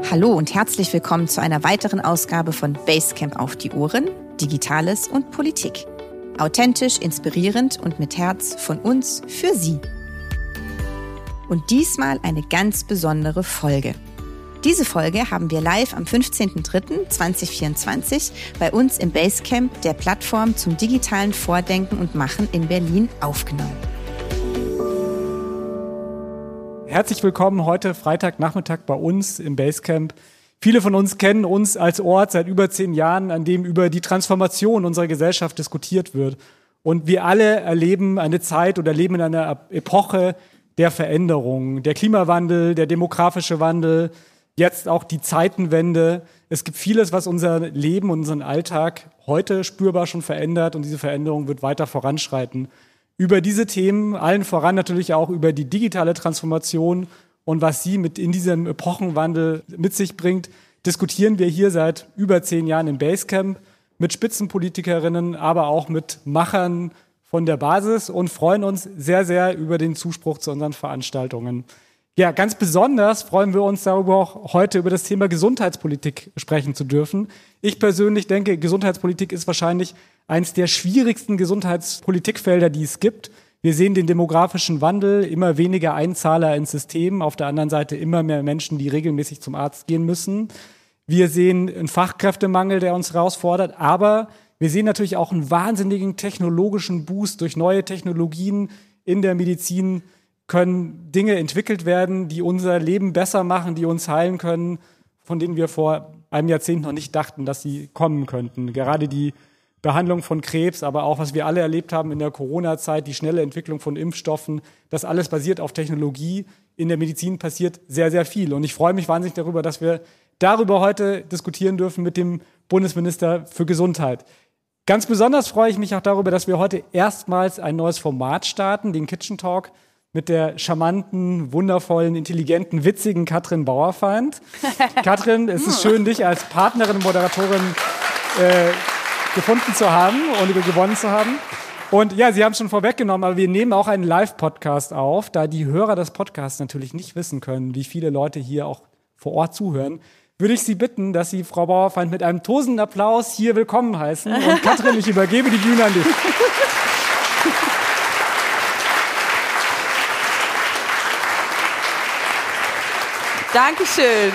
Hallo und herzlich willkommen zu einer weiteren Ausgabe von Basecamp auf die Ohren, Digitales und Politik. Authentisch, inspirierend und mit Herz von uns für Sie. Und diesmal eine ganz besondere Folge. Diese Folge haben wir live am 15.03.2024 bei uns im Basecamp, der Plattform zum digitalen Vordenken und Machen in Berlin, aufgenommen. Herzlich willkommen heute Freitagnachmittag bei uns im Basecamp. Viele von uns kennen uns als Ort seit über 10 Jahren, an dem über die Transformation unserer Gesellschaft diskutiert wird. Und wir alle erleben eine Zeit oder leben in einer Epoche der Veränderung. Der Klimawandel, der demografische Wandel, jetzt auch die Zeitenwende. Es gibt vieles, was unser Leben, unseren Alltag heute spürbar schon verändert, und diese Veränderung wird weiter voranschreiten. Über diese Themen, allen voran natürlich auch über die digitale Transformation und was sie in diesem Epochenwandel mit sich bringt, diskutieren wir hier seit über 10 Jahren im Basecamp mit Spitzenpolitikerinnen, aber auch mit Machern von der Basis und freuen uns sehr, sehr über den Zuspruch zu unseren Veranstaltungen. Ja, ganz besonders freuen wir uns darüber, auch heute über das Thema Gesundheitspolitik sprechen zu dürfen. Ich persönlich denke, Gesundheitspolitik ist wahrscheinlich eines der schwierigsten Gesundheitspolitikfelder, die es gibt. Wir sehen den demografischen Wandel, immer weniger Einzahler ins System, auf der anderen Seite immer mehr Menschen, die regelmäßig zum Arzt gehen müssen. Wir sehen einen Fachkräftemangel, der uns herausfordert, aber wir sehen natürlich auch einen wahnsinnigen technologischen Boost durch neue Technologien in der Medizin. Können Dinge entwickelt werden, die unser Leben besser machen, die uns heilen können, von denen wir vor einem Jahrzehnt noch nicht dachten, dass sie kommen könnten. Gerade die Behandlung von Krebs, aber auch, was wir alle erlebt haben in der Corona-Zeit, die schnelle Entwicklung von Impfstoffen, das alles basiert auf Technologie. In der Medizin passiert sehr, sehr viel. Und ich freue mich wahnsinnig darüber, dass wir darüber heute diskutieren dürfen mit dem Bundesminister für Gesundheit. Ganz besonders freue ich mich auch darüber, dass wir heute erstmals ein neues Format starten, den Kitchen Talk, mit der charmanten, wundervollen, intelligenten, witzigen Katrin Bauerfeind. Katrin, es ist schön, dich als Partnerin und Moderatorin gefunden zu haben und gewonnen zu haben. Und ja, Sie haben es schon vorweggenommen, aber wir nehmen auch einen Live-Podcast auf, da die Hörer des Podcasts natürlich nicht wissen können, wie viele Leute hier auch vor Ort zuhören, würde ich Sie bitten, dass Sie Frau Bauerfeind mit einem tosenden Applaus hier willkommen heißen. Und Katrin, ich übergebe die Bühne an dich. Dankeschön.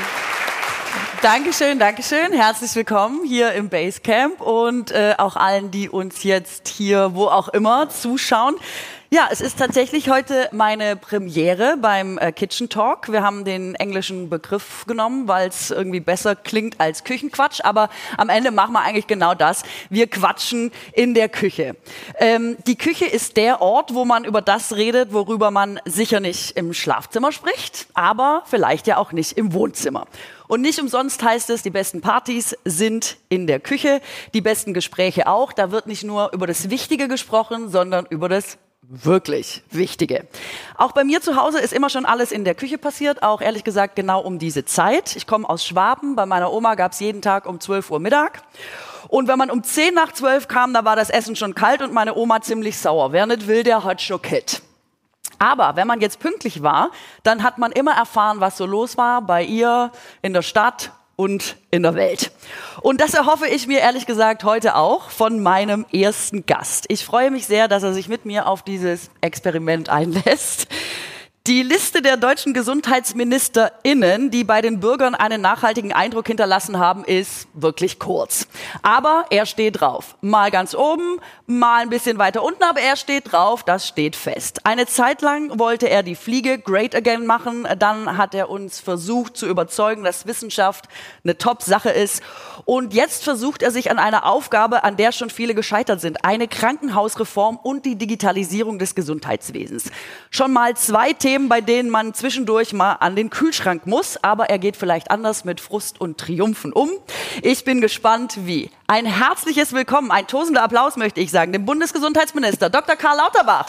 Dankeschön. Herzlich willkommen hier im Basecamp und auch allen, die uns jetzt hier, wo auch immer, zuschauen. Ja, es ist tatsächlich heute meine Premiere beim Kitchen Talk. Wir haben den englischen Begriff genommen, weil es irgendwie besser klingt als Küchenquatsch. Aber am Ende machen wir eigentlich genau das. Wir quatschen in der Küche. Die Küche ist der Ort, wo man über das redet, worüber man sicher nicht im Schlafzimmer spricht, aber vielleicht ja auch nicht im Wohnzimmer. Und nicht umsonst heißt es, die besten Partys sind in der Küche, die besten Gespräche auch. Da wird nicht nur über das Wichtige gesprochen, sondern über das wirklich Wichtige. Auch bei mir zu Hause ist immer schon alles in der Küche passiert, auch ehrlich gesagt genau um diese Zeit. Ich komme aus Schwaben, bei meiner Oma gab es jeden Tag um 12 Uhr Mittag. Und wenn man um 10 nach 12 kam, da war das Essen schon kalt und meine Oma ziemlich sauer. Wer nicht will, der hat Schokolade. Aber wenn man jetzt pünktlich war, dann hat man immer erfahren, was so los war bei ihr in der Stadt und in der Welt. Und das erhoffe ich mir ehrlich gesagt heute auch von meinem ersten Gast. Ich freue mich sehr, dass er sich mit mir auf dieses Experiment einlässt. Die Liste der deutschen GesundheitsministerInnen, die bei den Bürgern einen nachhaltigen Eindruck hinterlassen haben, ist wirklich kurz. Aber er steht drauf. Mal ganz oben, mal ein bisschen weiter unten, aber er steht drauf, das steht fest. Eine Zeit lang wollte er die Fliege great again machen. Dann hat er uns versucht zu überzeugen, dass Wissenschaft eine Top-Sache ist. Und jetzt versucht er sich an einer Aufgabe, an der schon viele gescheitert sind. Eine Krankenhausreform und die Digitalisierung des Gesundheitswesens. Schon mal 2 Themen, bei denen man zwischendurch mal an den Kühlschrank muss, aber er geht vielleicht anders mit Frust und Triumphen um. Ich bin gespannt, wie. Ein herzliches Willkommen, ein tosender Applaus möchte ich sagen, dem Bundesgesundheitsminister Dr. Karl Lauterbach.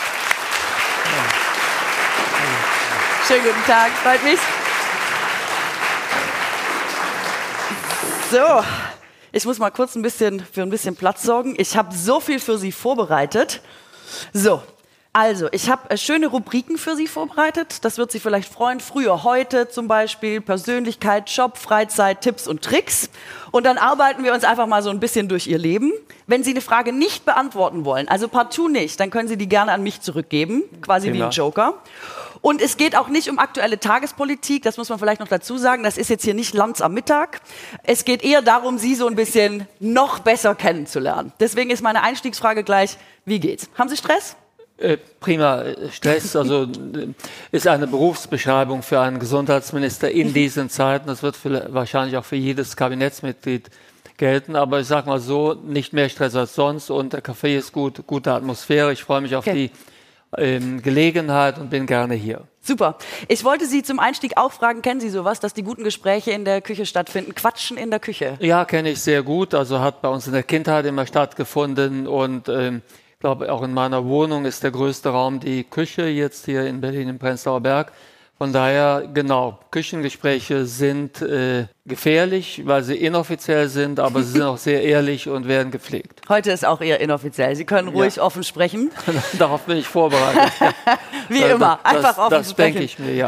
Schönen guten Tag, freut mich. So, ich muss mal kurz für ein bisschen Platz sorgen. Ich habe so viel für Sie vorbereitet. So. Also, ich habe schöne Rubriken für Sie vorbereitet. Das wird Sie vielleicht freuen. Früher, heute zum Beispiel, Persönlichkeit, Job, Freizeit, Tipps und Tricks. Und dann arbeiten wir uns einfach mal so ein bisschen durch Ihr Leben. Wenn Sie eine Frage nicht beantworten wollen, also partout nicht, dann können Sie die gerne an mich zurückgeben, quasi wie ein Joker. Und es geht auch nicht um aktuelle Tagespolitik, das muss man vielleicht noch dazu sagen. Das ist jetzt hier nicht Lanz am Mittag. Es geht eher darum, Sie so ein bisschen noch besser kennenzulernen. Deswegen ist meine Einstiegsfrage gleich, wie geht's? Haben Sie Stress? Prima. Stress ist eine Berufsbeschreibung für einen Gesundheitsminister in diesen Zeiten. Das wird wahrscheinlich auch für jedes Kabinettsmitglied gelten. Aber ich sage mal so, nicht mehr Stress als sonst. Und der Kaffee ist gut, gute Atmosphäre. Ich freue mich auf die Gelegenheit und bin gerne hier. Super. Ich wollte Sie zum Einstieg auch fragen, kennen Sie sowas, dass die guten Gespräche in der Küche stattfinden? Quatschen in der Küche? Ja, kenne ich sehr gut. Also hat bei uns in der Kindheit immer stattgefunden und ich glaube, auch in meiner Wohnung ist der größte Raum die Küche, jetzt hier in Berlin im Prenzlauer Berg. Von daher, genau, Küchengespräche sind gefährlich, weil sie inoffiziell sind, aber sie sind auch sehr ehrlich und werden gepflegt. Heute ist auch eher inoffiziell. Sie können ruhig offen sprechen. Darauf bin ich vorbereitet. Wie immer, einfach offen sprechen. Das denke ich mir, ja.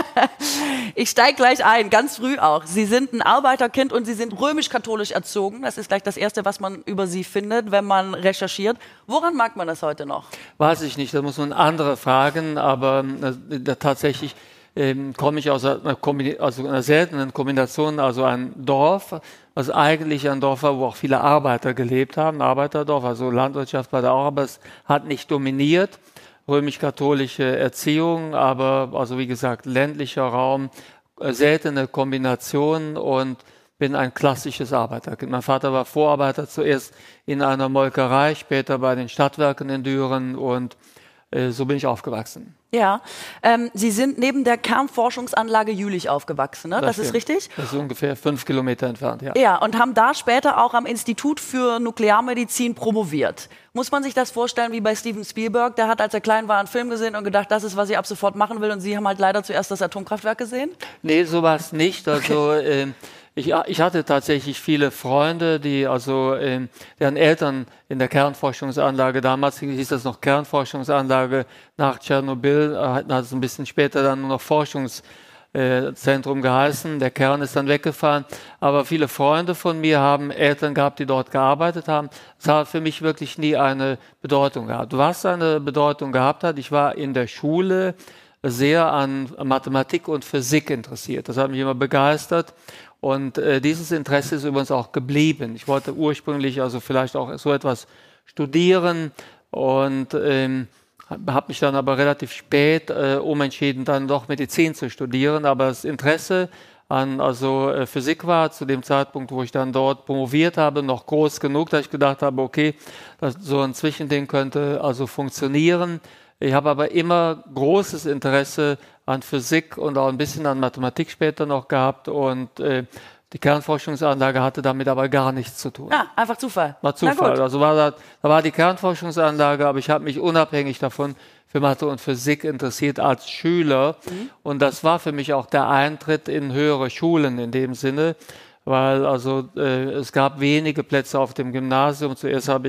Ich steige gleich ein, ganz früh auch. Sie sind ein Arbeiterkind und Sie sind römisch-katholisch erzogen. Das ist gleich das Erste, was man über Sie findet, wenn man recherchiert. Woran mag man das heute noch? Weiß ich nicht, da muss man andere fragen, aber tatsächlich komme ich aus einer seltenen Kombination, also ein Dorf, also eigentlich ein Dorf war, wo auch viele Arbeiter gelebt haben, Arbeiterdorf, also Landwirtschaft war da auch, aber es hat nicht dominiert, römisch-katholische Erziehung, aber also wie gesagt ländlicher Raum, seltene Kombination und bin ein klassisches Arbeiterkind. Mein Vater war Vorarbeiter, zuerst in einer Molkerei, später bei den Stadtwerken in Düren und so bin ich aufgewachsen. Ja, Sie sind neben der Kernforschungsanlage Jülich aufgewachsen, ne? Das ist richtig? Das ist ungefähr 5 Kilometer entfernt, ja. Ja, und haben da später auch am Institut für Nuklearmedizin promoviert. Muss man sich das vorstellen wie bei Steven Spielberg? Der hat, als er klein war, einen Film gesehen und gedacht, das ist, was ich ab sofort machen will. Und Sie haben halt leider zuerst das Atomkraftwerk gesehen? Nee, sowas nicht. Also ich hatte tatsächlich viele Freunde, deren Eltern in der Kernforschungsanlage, damals hieß das noch Kernforschungsanlage, nach Tschernobyl, hat es ein bisschen später dann nur noch Forschungszentrum geheißen. Der Kern ist dann weggefallen. Aber viele Freunde von mir haben Eltern gehabt, die dort gearbeitet haben. Das hat für mich wirklich nie eine Bedeutung gehabt. Was eine Bedeutung gehabt hat, ich war in der Schule sehr an Mathematik und Physik interessiert. Das hat mich immer begeistert. Und dieses Interesse ist übrigens auch geblieben. Ich wollte ursprünglich also vielleicht auch so etwas studieren und habe mich dann aber relativ spät umentschieden, dann doch Medizin zu studieren. Aber das Interesse an Physik war zu dem Zeitpunkt, wo ich dann dort promoviert habe, noch groß genug, dass ich gedacht habe, okay, so ein Zwischending könnte also funktionieren. Ich habe aber immer großes Interesse an Physik und auch ein bisschen an Mathematik später noch gehabt und die Kernforschungsanlage hatte damit aber gar nichts zu tun. Ah, einfach Zufall. War Zufall. Also da war die Kernforschungsanlage, aber ich habe mich unabhängig davon für Mathe und Physik interessiert als Schüler und das war für mich auch der Eintritt in höhere Schulen in dem Sinne, weil es gab wenige Plätze auf dem Gymnasium. Zuerst war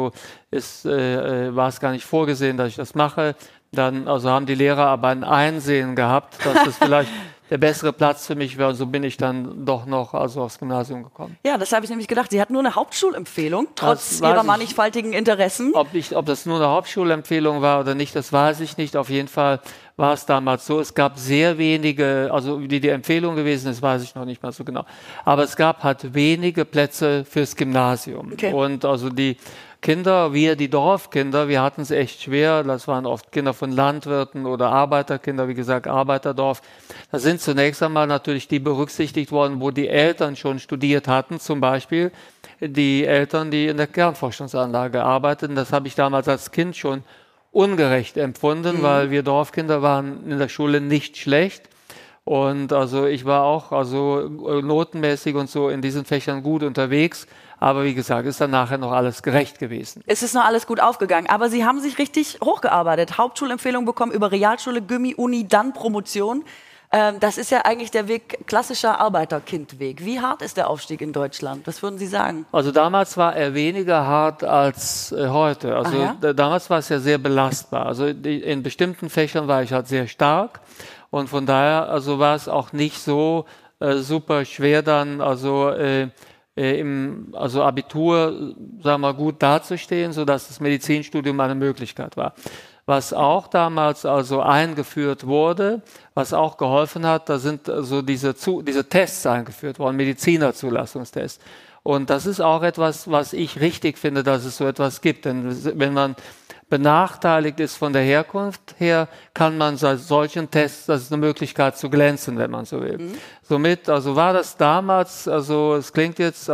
es gar nicht vorgesehen, dass ich das mache. Dann haben die Lehrer aber ein Einsehen gehabt, dass das vielleicht der bessere Platz für mich wäre. Und so bin ich dann doch noch aufs Gymnasium gekommen. Ja, das habe ich nämlich gedacht. Sie hat nur eine Hauptschulempfehlung, trotz ihrer mannigfaltigen Interessen. Ob das nur eine Hauptschulempfehlung war oder nicht, das weiß ich nicht. Auf jeden Fall war es damals so. Es gab sehr wenige, also wie die Empfehlung gewesen ist, weiß ich noch nicht mal so genau. Aber es gab halt wenige Plätze fürs Gymnasium. Okay. Und die Kinder, die Dorfkinder, wir hatten es echt schwer. Das waren oft Kinder von Landwirten oder Arbeiterkinder, wie gesagt, Arbeiterdorf. Da sind zunächst einmal natürlich die berücksichtigt worden, wo die Eltern schon studiert hatten, zum Beispiel die Eltern, die in der Kernforschungsanlage arbeiteten. Das habe ich damals als Kind schon ungerecht empfunden, weil wir Dorfkinder waren in der Schule nicht schlecht. Und ich war auch notenmäßig und so in diesen Fächern gut unterwegs. Aber wie gesagt, ist dann nachher noch alles gerecht gewesen. Es ist noch alles gut aufgegangen. Aber Sie haben sich richtig hochgearbeitet. Hauptschulempfehlung bekommen über Realschule, Gymi, Uni, dann Promotion. Das ist ja eigentlich der Weg, klassischer Arbeiterkindweg. Wie hart ist der Aufstieg in Deutschland? Was würden Sie sagen? Also damals war er weniger hart als heute. Also damals war es ja sehr belastbar. Also in bestimmten Fächern war ich halt sehr stark und von daher also war es auch nicht so super schwer dann im Abitur, sagen wir mal, gut dazustehen, sodass das Medizinstudium eine Möglichkeit war. Was auch damals also eingeführt wurde, was auch geholfen hat, da sind so diese Tests eingeführt worden, Medizinerzulassungstests. Und das ist auch etwas, was ich richtig finde, dass es so etwas gibt. Denn wenn man benachteiligt ist von der Herkunft her, kann man bei solchen Tests, das ist eine Möglichkeit zu glänzen, wenn man so will. Somit, also war das damals, also es klingt jetzt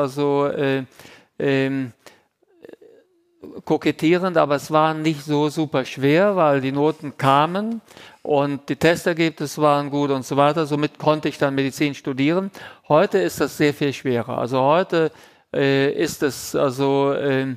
kokettierend, aber es war nicht so super schwer, weil die Noten kamen und die Testergebnisse waren gut und so weiter. Somit konnte ich dann Medizin studieren. Heute ist das sehr viel schwerer. Also heute ist es also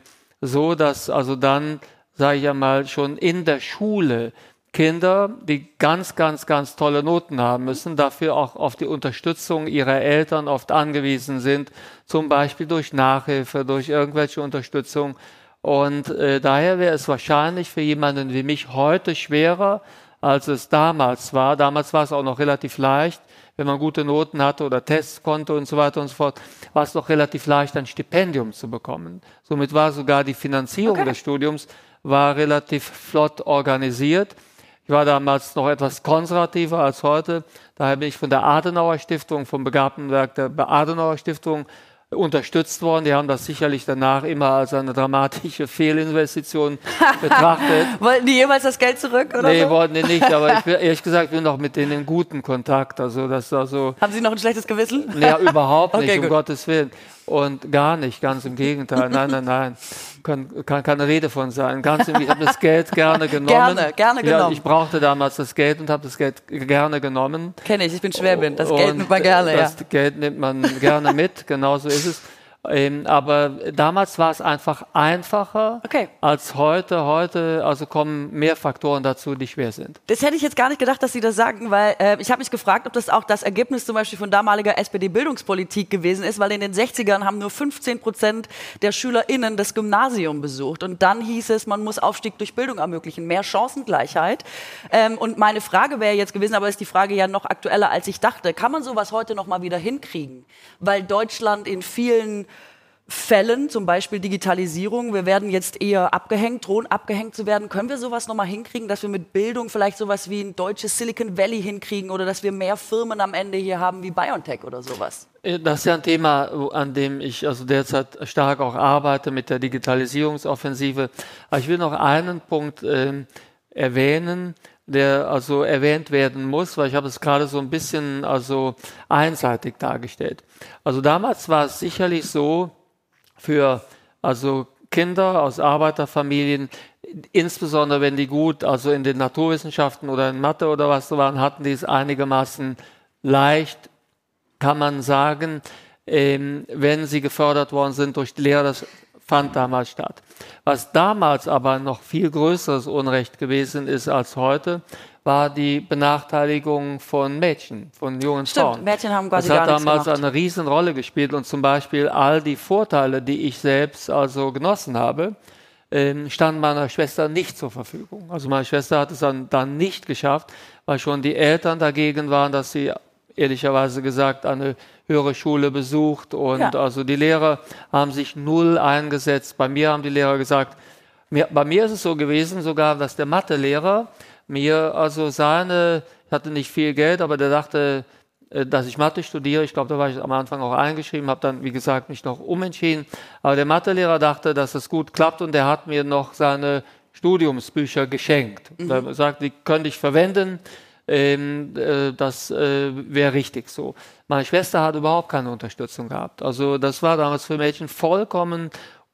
so, dass also dann, sage ich einmal, schon in der Schule Kinder, die ganz, ganz, ganz tolle Noten haben müssen, dafür auch auf die Unterstützung ihrer Eltern oft angewiesen sind, zum Beispiel durch Nachhilfe, durch irgendwelche Unterstützung. Und daher wäre es wahrscheinlich für jemanden wie mich heute schwerer, als es damals war. Damals war es auch noch relativ leicht, wenn man gute Noten hatte oder Tests konnte und so weiter und so fort, war es noch relativ leicht, ein Stipendium zu bekommen. Somit war sogar die Finanzierung des Studiums war relativ flott organisiert. Ich war damals noch etwas konservativer als heute. Daher bin ich von der Adenauer Stiftung, vom Begabtenwerk der Adenauer Stiftung unterstützt worden. Die haben das sicherlich danach immer als eine dramatische Fehlinvestition betrachtet. Wollten die jemals das Geld zurück? Oder nee, so? wollten die nicht, aber ich bin, ehrlich gesagt, ich bin noch mit denen in guten Kontakt. Also, das also, haben Sie noch ein schlechtes Gewissen? Nee, überhaupt nicht, Okay, um Gottes Willen. Und gar nicht, ganz im Gegenteil. Nein. Kann keine Rede von sein. Ganz im Gegenteil, ich habe das Geld gerne genommen. Gerne genommen. Ich brauchte damals das Geld und habe das Geld gerne genommen. Kenne ich bin Schwäbin. Das Geld nimmt man gerne, Das Geld nimmt man gerne mit, genau so ist es. Aber damals war es einfach einfacher als heute. Heute also kommen mehr Faktoren dazu, die schwer sind. Das hätte ich jetzt gar nicht gedacht, dass Sie das sagen, weil ich habe mich gefragt, ob das auch das Ergebnis zum Beispiel von damaliger SPD-Bildungspolitik gewesen ist, weil in den 60ern haben nur 15% der SchülerInnen das Gymnasium besucht. Und dann hieß es, man muss Aufstieg durch Bildung ermöglichen, mehr Chancengleichheit. Und meine Frage wäre jetzt gewesen, aber ist die Frage ja noch aktueller, als ich dachte, kann man sowas heute noch mal wieder hinkriegen? Weil Deutschland in vielen Fällen, zum Beispiel Digitalisierung, wir werden jetzt eher abgehängt, drohen abgehängt zu werden. Können wir sowas nochmal hinkriegen, dass wir mit Bildung vielleicht sowas wie ein deutsches Silicon Valley hinkriegen oder dass wir mehr Firmen am Ende hier haben wie BioNTech oder sowas? Das ist ja ein Thema, an dem ich also derzeit stark auch arbeite mit der Digitalisierungsoffensive. Aber ich will noch einen Punkt erwähnen, der also erwähnt werden muss, weil ich habe es gerade so ein bisschen also einseitig dargestellt. Also damals war es sicherlich so, für also Kinder aus Arbeiterfamilien, insbesondere wenn die gut also in den Naturwissenschaften oder in Mathe oder was so waren, hatten die es einigermaßen leicht, kann man sagen, wenn sie gefördert worden sind durch die Lehrer. Das fand damals statt. Was damals aber noch viel größeres Unrecht gewesen ist als heute, war die Benachteiligung von Mädchen, von jungen Frauen. Mädchen haben quasi gar nichts gemacht. Das hat damals eine Riesen-Rolle gespielt und zum Beispiel all die Vorteile, die ich selbst also genossen habe, standen meiner Schwester nicht zur Verfügung. Also meine Schwester hat es dann nicht geschafft, weil schon die Eltern dagegen waren, dass sie ehrlicherweise gesagt eine höhere Schule besucht und also die Lehrer haben sich null eingesetzt. Bei mir haben die Lehrer gesagt, bei mir ist es so gewesen sogar, dass der Mathelehrer mir also ich hatte nicht viel Geld, aber der dachte, dass ich Mathe studiere. Ich glaube, da war ich am Anfang auch eingeschrieben, habe dann, wie gesagt, mich noch umentschieden. Aber der Mathelehrer dachte, dass es gut klappt und der hat mir noch seine Studiumsbücher geschenkt. Er sagt, die könnte ich verwenden, das wäre richtig so. Meine Schwester hat überhaupt keine Unterstützung gehabt. Also das war damals für Mädchen vollkommen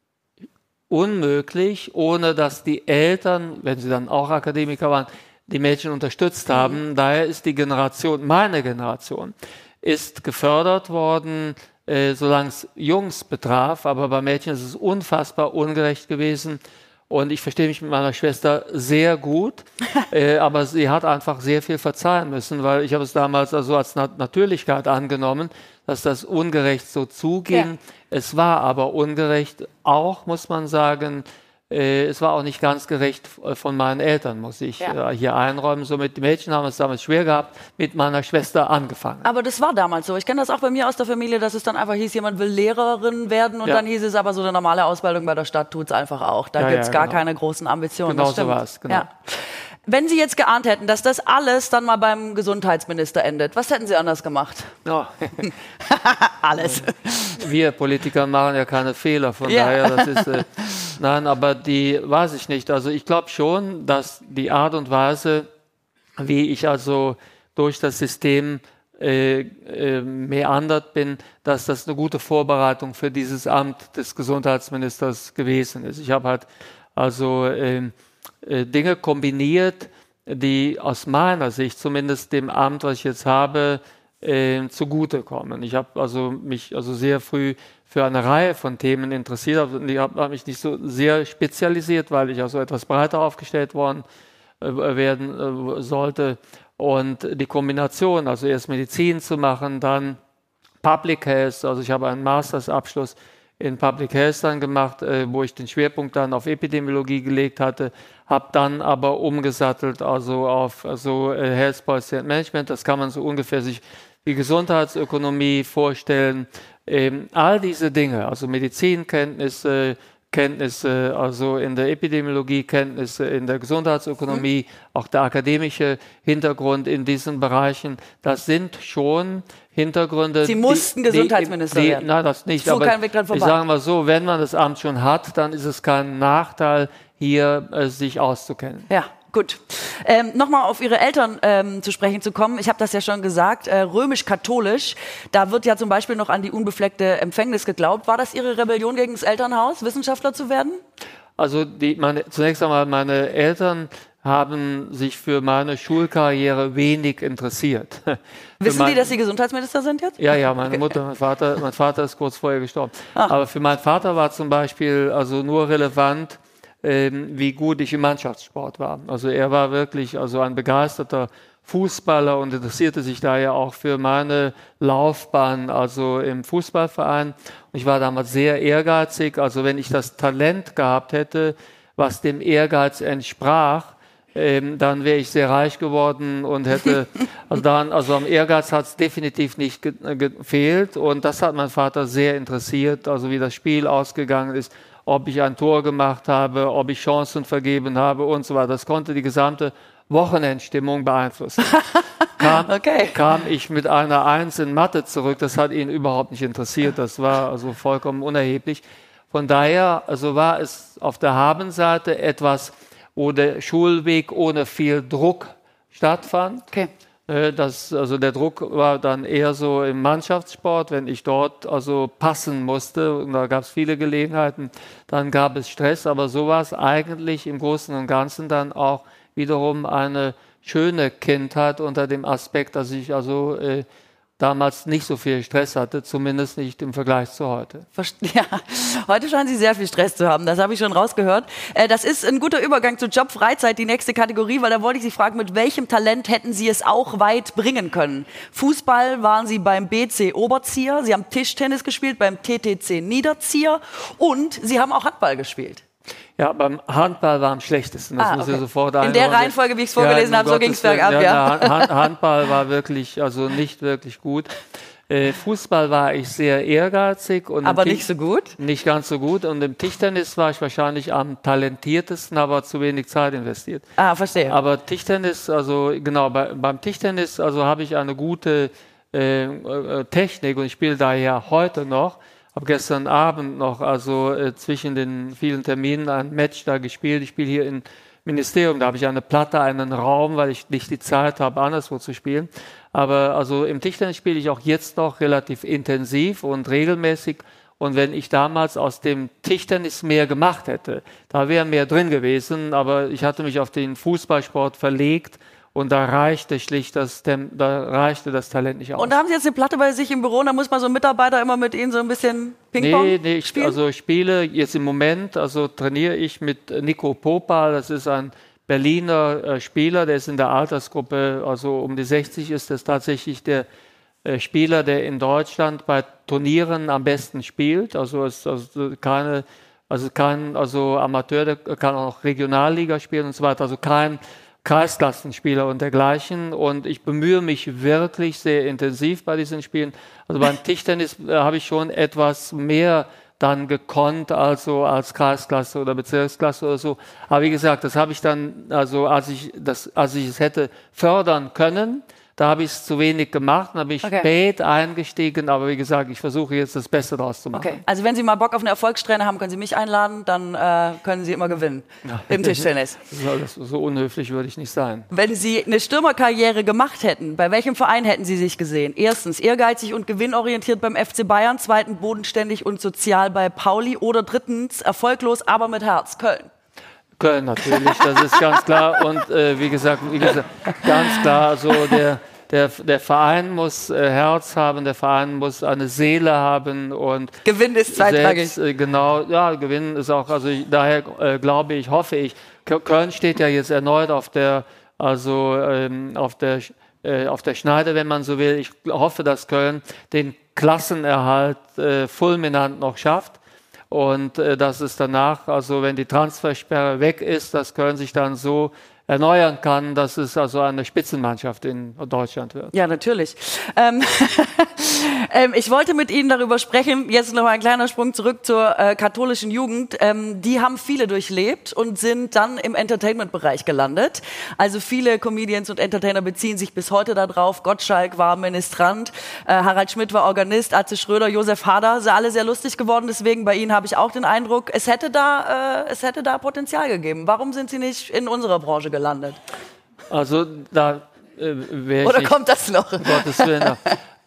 unmöglich, ohne dass die Eltern, wenn sie dann auch Akademiker waren, die Mädchen unterstützt haben. Daher ist die Generation, meine Generation, ist gefördert worden, solange es Jungs betraf, aber bei Mädchen ist es unfassbar ungerecht gewesen. Und ich verstehe mich mit meiner Schwester sehr gut, aber sie hat einfach sehr viel verzeihen müssen, weil ich habe es damals also als Natürlichkeit angenommen, dass das ungerecht so zuging. Ja. Es war aber ungerecht auch, muss man sagen. Es war auch nicht ganz gerecht von meinen Eltern, muss ich hier einräumen. So mit den Mädchen haben es damals schwer gehabt, mit meiner Schwester angefangen. Aber das war damals so. Ich kenne das auch bei mir aus der Familie, dass es dann einfach hieß, jemand will Lehrerin werden und dann hieß es aber so eine normale Ausbildung bei der Stadt tut es einfach auch. Da gibt es gar keine großen Ambitionen. Genau so war es, genau. Ja. Wenn Sie jetzt geahnt hätten, dass das alles dann mal beim Gesundheitsminister endet, was hätten Sie anders gemacht? Ja. Alles. Wir Politiker machen ja keine Fehler, von daher, das ist, nein, aber die weiß ich nicht. Also ich glaube schon, dass die Art und Weise, wie ich also durch das System meandert bin, dass das eine gute Vorbereitung für dieses Amt des Gesundheitsministers gewesen ist. Ich habe halt also Dinge kombiniert, die aus meiner Sicht zumindest dem Amt, was ich jetzt habe, zugutekommen. Ich habe also mich sehr früh für eine Reihe von Themen interessiert. Ich habe mich nicht so sehr spezialisiert, weil ich also etwas breiter aufgestellt werden sollte. Und die Kombination, also erst Medizin zu machen, dann Public Health, also ich habe einen Mastersabschluss in Public Health dann gemacht, wo ich den Schwerpunkt dann auf Epidemiologie gelegt hatte, habe dann aber umgesattelt also auf Health Policy and Management. Das kann man so ungefähr sich wie Gesundheitsökonomie vorstellen. All diese Dinge, also Medizinkenntnisse, Kenntnisse also in der Epidemiologie, Kenntnisse in der Gesundheitsökonomie, auch der akademische Hintergrund in diesen Bereichen, das sind schon Hintergründe. Sie mussten Gesundheitsminister werden. Nein, das nicht. Aber kein Weg dran vorbei. Ich sage mal so, wenn man das Amt schon hat, dann ist es kein Nachteil, hier sich auszukennen. Ja. Gut. Nochmal auf Ihre Eltern zu sprechen zu kommen. Ich habe das ja schon gesagt, römisch-katholisch. Da wird ja zum Beispiel noch an die unbefleckte Empfängnis geglaubt. War das Ihre Rebellion gegen das Elternhaus, Wissenschaftler zu werden? Also zunächst einmal, meine Eltern haben sich für meine Schulkarriere wenig interessiert. Wissen die, dass Sie Gesundheitsminister sind jetzt? Ja, meine Mutter, mein Vater ist kurz vorher gestorben. Ach. Aber für meinen Vater war zum Beispiel also nur relevant, wie gut ich im Mannschaftssport war. Also er war wirklich ein begeisterter Fußballer und interessierte sich daher auch für meine Laufbahn, also im Fußballverein. Und ich war damals sehr ehrgeizig. Also wenn ich das Talent gehabt hätte, was dem Ehrgeiz entsprach, dann wäre ich sehr reich geworden und hätte, am Ehrgeiz hat es definitiv nicht gefehlt. Und das hat mein Vater sehr interessiert, also wie das Spiel ausgegangen ist, ob ich ein Tor gemacht habe, ob ich Chancen vergeben habe und so weiter. Das konnte die gesamte Wochenendstimmung beeinflussen. Kam ich mit einer 1 in Mathe zurück, das hat ihn überhaupt nicht interessiert, das war also vollkommen unerheblich. Von daher war es auf der Habenseite etwas, wo der Schulweg ohne viel Druck stattfand. Okay. Der Druck war dann eher so im Mannschaftssport, wenn ich dort passen musste, und da gab es viele Gelegenheiten, dann gab es Stress, aber so war es eigentlich im Großen und Ganzen dann auch wiederum eine schöne Kindheit unter dem Aspekt, dass ich damals nicht so viel Stress hatte, zumindest nicht im Vergleich zu heute. Ja, heute scheinen Sie sehr viel Stress zu haben, das habe ich schon rausgehört. Das ist ein guter Übergang zu Job, Freizeit, die nächste Kategorie, weil da wollte ich Sie fragen, mit welchem Talent hätten Sie es auch weit bringen können? Fußball waren Sie beim BC Oberzieher, Sie haben Tischtennis gespielt beim TTC Niederzieher und Sie haben auch Handball gespielt. Ja, beim Handball war am schlechtesten. Das muss ich sofort in der Reihenfolge, wie ich es vorgelesen habe, so ging es bergab. Handball war wirklich, nicht wirklich gut. Fußball war ich sehr ehrgeizig. Und aber nicht so gut? Nicht ganz so gut. Und im Tischtennis war ich wahrscheinlich am talentiertesten, aber zu wenig Zeit investiert. Verstehe. Aber Tischtennis, beim Tischtennis, habe ich eine gute Technik und ich spiele daher heute noch. Habe gestern Abend noch zwischen den vielen Terminen ein Match da gespielt. Ich spiele hier im Ministerium, da habe ich eine Platte, einen Raum, weil ich nicht die Zeit habe, anderswo zu spielen. Aber im Tischtennis spiele ich auch jetzt noch relativ intensiv und regelmäßig. Und wenn ich damals aus dem Tischtennis mehr gemacht hätte, da wäre mehr drin gewesen. Aber ich hatte mich auf den Fußballsport verlegt Und da reichte das Talent nicht aus. Und da haben Sie jetzt eine Platte bei sich im Büro und da muss man so ein Mitarbeiter immer mit Ihnen so ein bisschen Ping-Pong spielen? Ich spiele jetzt im Moment, also trainiere ich mit Nico Popal, das ist ein Berliner Spieler, der ist in der Altersgruppe, also um die 60 ist das tatsächlich der Spieler, der in Deutschland bei Turnieren am besten spielt, also kein Amateur, der kann auch Regionalliga spielen und so weiter, also kein Kreisklassenspieler und dergleichen. Und ich bemühe mich wirklich sehr intensiv bei diesen Spielen. Also beim Tischtennis habe ich schon etwas mehr dann gekonnt, also als Kreisklasse oder Bezirksklasse oder so. Aber wie gesagt, das habe ich dann, also als ich es hätte fördern können, da habe ich es zu wenig gemacht, da bin ich spät eingestiegen, aber wie gesagt, ich versuche jetzt das Beste daraus zu machen. Okay, also wenn Sie mal Bock auf eine Erfolgsträne haben, können Sie mich einladen, dann können Sie immer gewinnen im Tischtennis. So unhöflich würde ich nicht sein. Wenn Sie eine Stürmerkarriere gemacht hätten, bei welchem Verein hätten Sie sich gesehen? Erstens, ehrgeizig und gewinnorientiert beim FC Bayern, zweitens, bodenständig und sozial bei Pauli oder drittens, erfolglos, aber mit Herz, Köln. Köln natürlich, das ist ganz klar. Und wie gesagt, ganz klar, also der Verein muss Herz haben, der Verein muss eine Seele haben. Und Gewinn ist zweitrangig. Genau, ja, Gewinn ist auch, also daher glaube ich, hoffe ich, Köln steht ja jetzt erneut auf der Schneide, wenn man so will. Ich hoffe, dass Köln den Klassenerhalt fulminant noch schafft. Und dass es danach, also wenn die Transfersperre weg ist, dass Köln sich dann so erneuern kann, dass es also eine Spitzenmannschaft in Deutschland wird. Ja, natürlich. Ich wollte mit Ihnen darüber sprechen, jetzt noch mal ein kleiner Sprung zurück zur katholischen Jugend. Die haben viele durchlebt und sind dann im Entertainment-Bereich gelandet. Also viele Comedians und Entertainer beziehen sich bis heute darauf. Gottschalk war Ministrant, Harald Schmidt war Organist, Atze Schröder, Josef Hader, sind alle sehr lustig geworden. Deswegen bei Ihnen habe ich auch den Eindruck, es hätte da Potenzial gegeben. Warum sind Sie nicht in unserer Branche gelandet? Also da wäre ich Oder nicht, kommt das noch? Gottes Willen.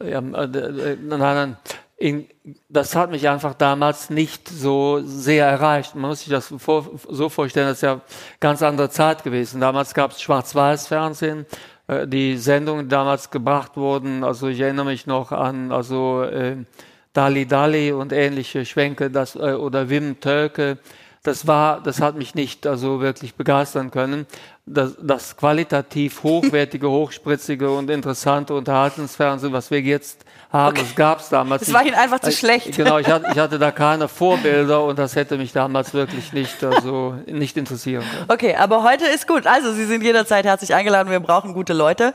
Nein. Das hat mich einfach damals nicht so sehr erreicht. Man muss sich das so vorstellen, das ist ja eine ganz andere Zeit gewesen. Damals gab es Schwarz-Weiß-Fernsehen, die Sendungen, die damals gebracht wurden. Also ich erinnere mich noch an Dali Dali und ähnliche Schwenke, oder Wim Tölke. Das hat mich nicht wirklich begeistern können. Das qualitativ hochwertige, hochspritzige und interessante Unterhaltungsfernsehen, was wir jetzt haben, das gab es damals nicht. Das war Ihnen einfach zu schlecht. Genau, ich hatte da keine Vorbilder und das hätte mich damals wirklich nicht interessieren können. Okay, aber heute ist gut. Also Sie sind jederzeit herzlich eingeladen, wir brauchen gute Leute.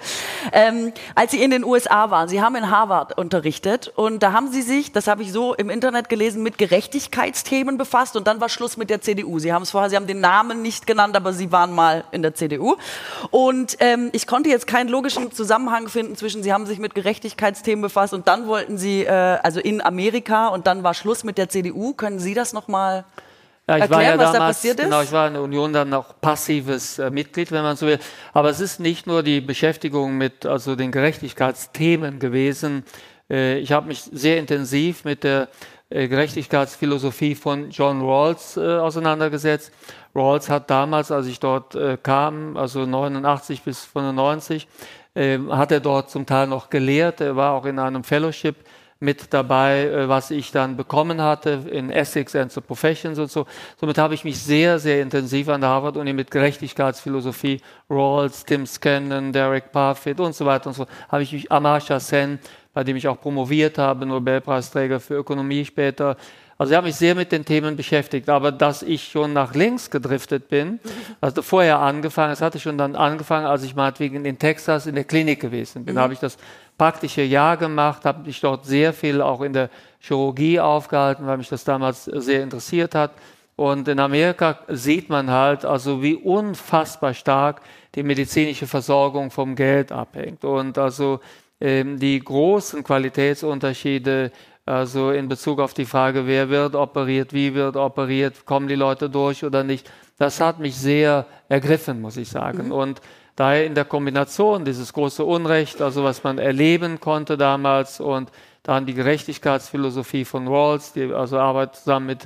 Als Sie in den USA waren, Sie haben in Harvard unterrichtet und da haben Sie sich, das habe ich so im Internet gelesen, mit Gerechtigkeitsthemen befasst und dann war Schluss mit der CDU. Sie haben den Namen nicht genannt, aber Sie waren mal in der CDU. Und ich konnte jetzt keinen logischen Zusammenhang finden zwischen, Sie haben sich mit Gerechtigkeitsthemen befasst und dann wollten Sie, also in Amerika und dann war Schluss mit der CDU. Können Sie das nochmal erklären, was da passiert ist? Genau, ich war in der Union dann noch passives Mitglied, wenn man so will. Aber es ist nicht nur die Beschäftigung mit den Gerechtigkeitsthemen gewesen. Ich habe mich sehr intensiv mit der Gerechtigkeitsphilosophie von John Rawls auseinandergesetzt. Rawls hat damals, als ich dort kam, also 89 bis 95, hat er dort zum Teil noch gelehrt. Er war auch in einem Fellowship mit dabei, was ich dann bekommen hatte in Ethics and the Professions und so. Somit habe ich mich sehr, sehr intensiv an der Harvard-Uni mit Gerechtigkeitsphilosophie, Rawls, Tim Scanlon, Derek Parfit und so weiter und so, habe ich mich, Amartya Sen, bei dem ich auch promoviert habe, Nobelpreisträger für Ökonomie später. Also ich habe mich sehr mit den Themen beschäftigt, aber dass ich schon nach links gedriftet bin, also vorher angefangen, es hatte schon dann angefangen, als ich meinetwegen in Texas in der Klinik gewesen bin, habe ich das praktische Jahr gemacht, habe mich dort sehr viel auch in der Chirurgie aufgehalten, weil mich das damals sehr interessiert hat. Und in Amerika sieht man halt, also wie unfassbar stark die medizinische Versorgung vom Geld abhängt und also die großen Qualitätsunterschiede, also in Bezug auf die Frage, wer wird operiert, wie wird operiert, kommen die Leute durch oder nicht, das hat mich sehr ergriffen, muss ich sagen. Und daher in der Kombination dieses große Unrecht, also was man erleben konnte damals und dann die Gerechtigkeitsphilosophie von Rawls, die also Arbeit zusammen mit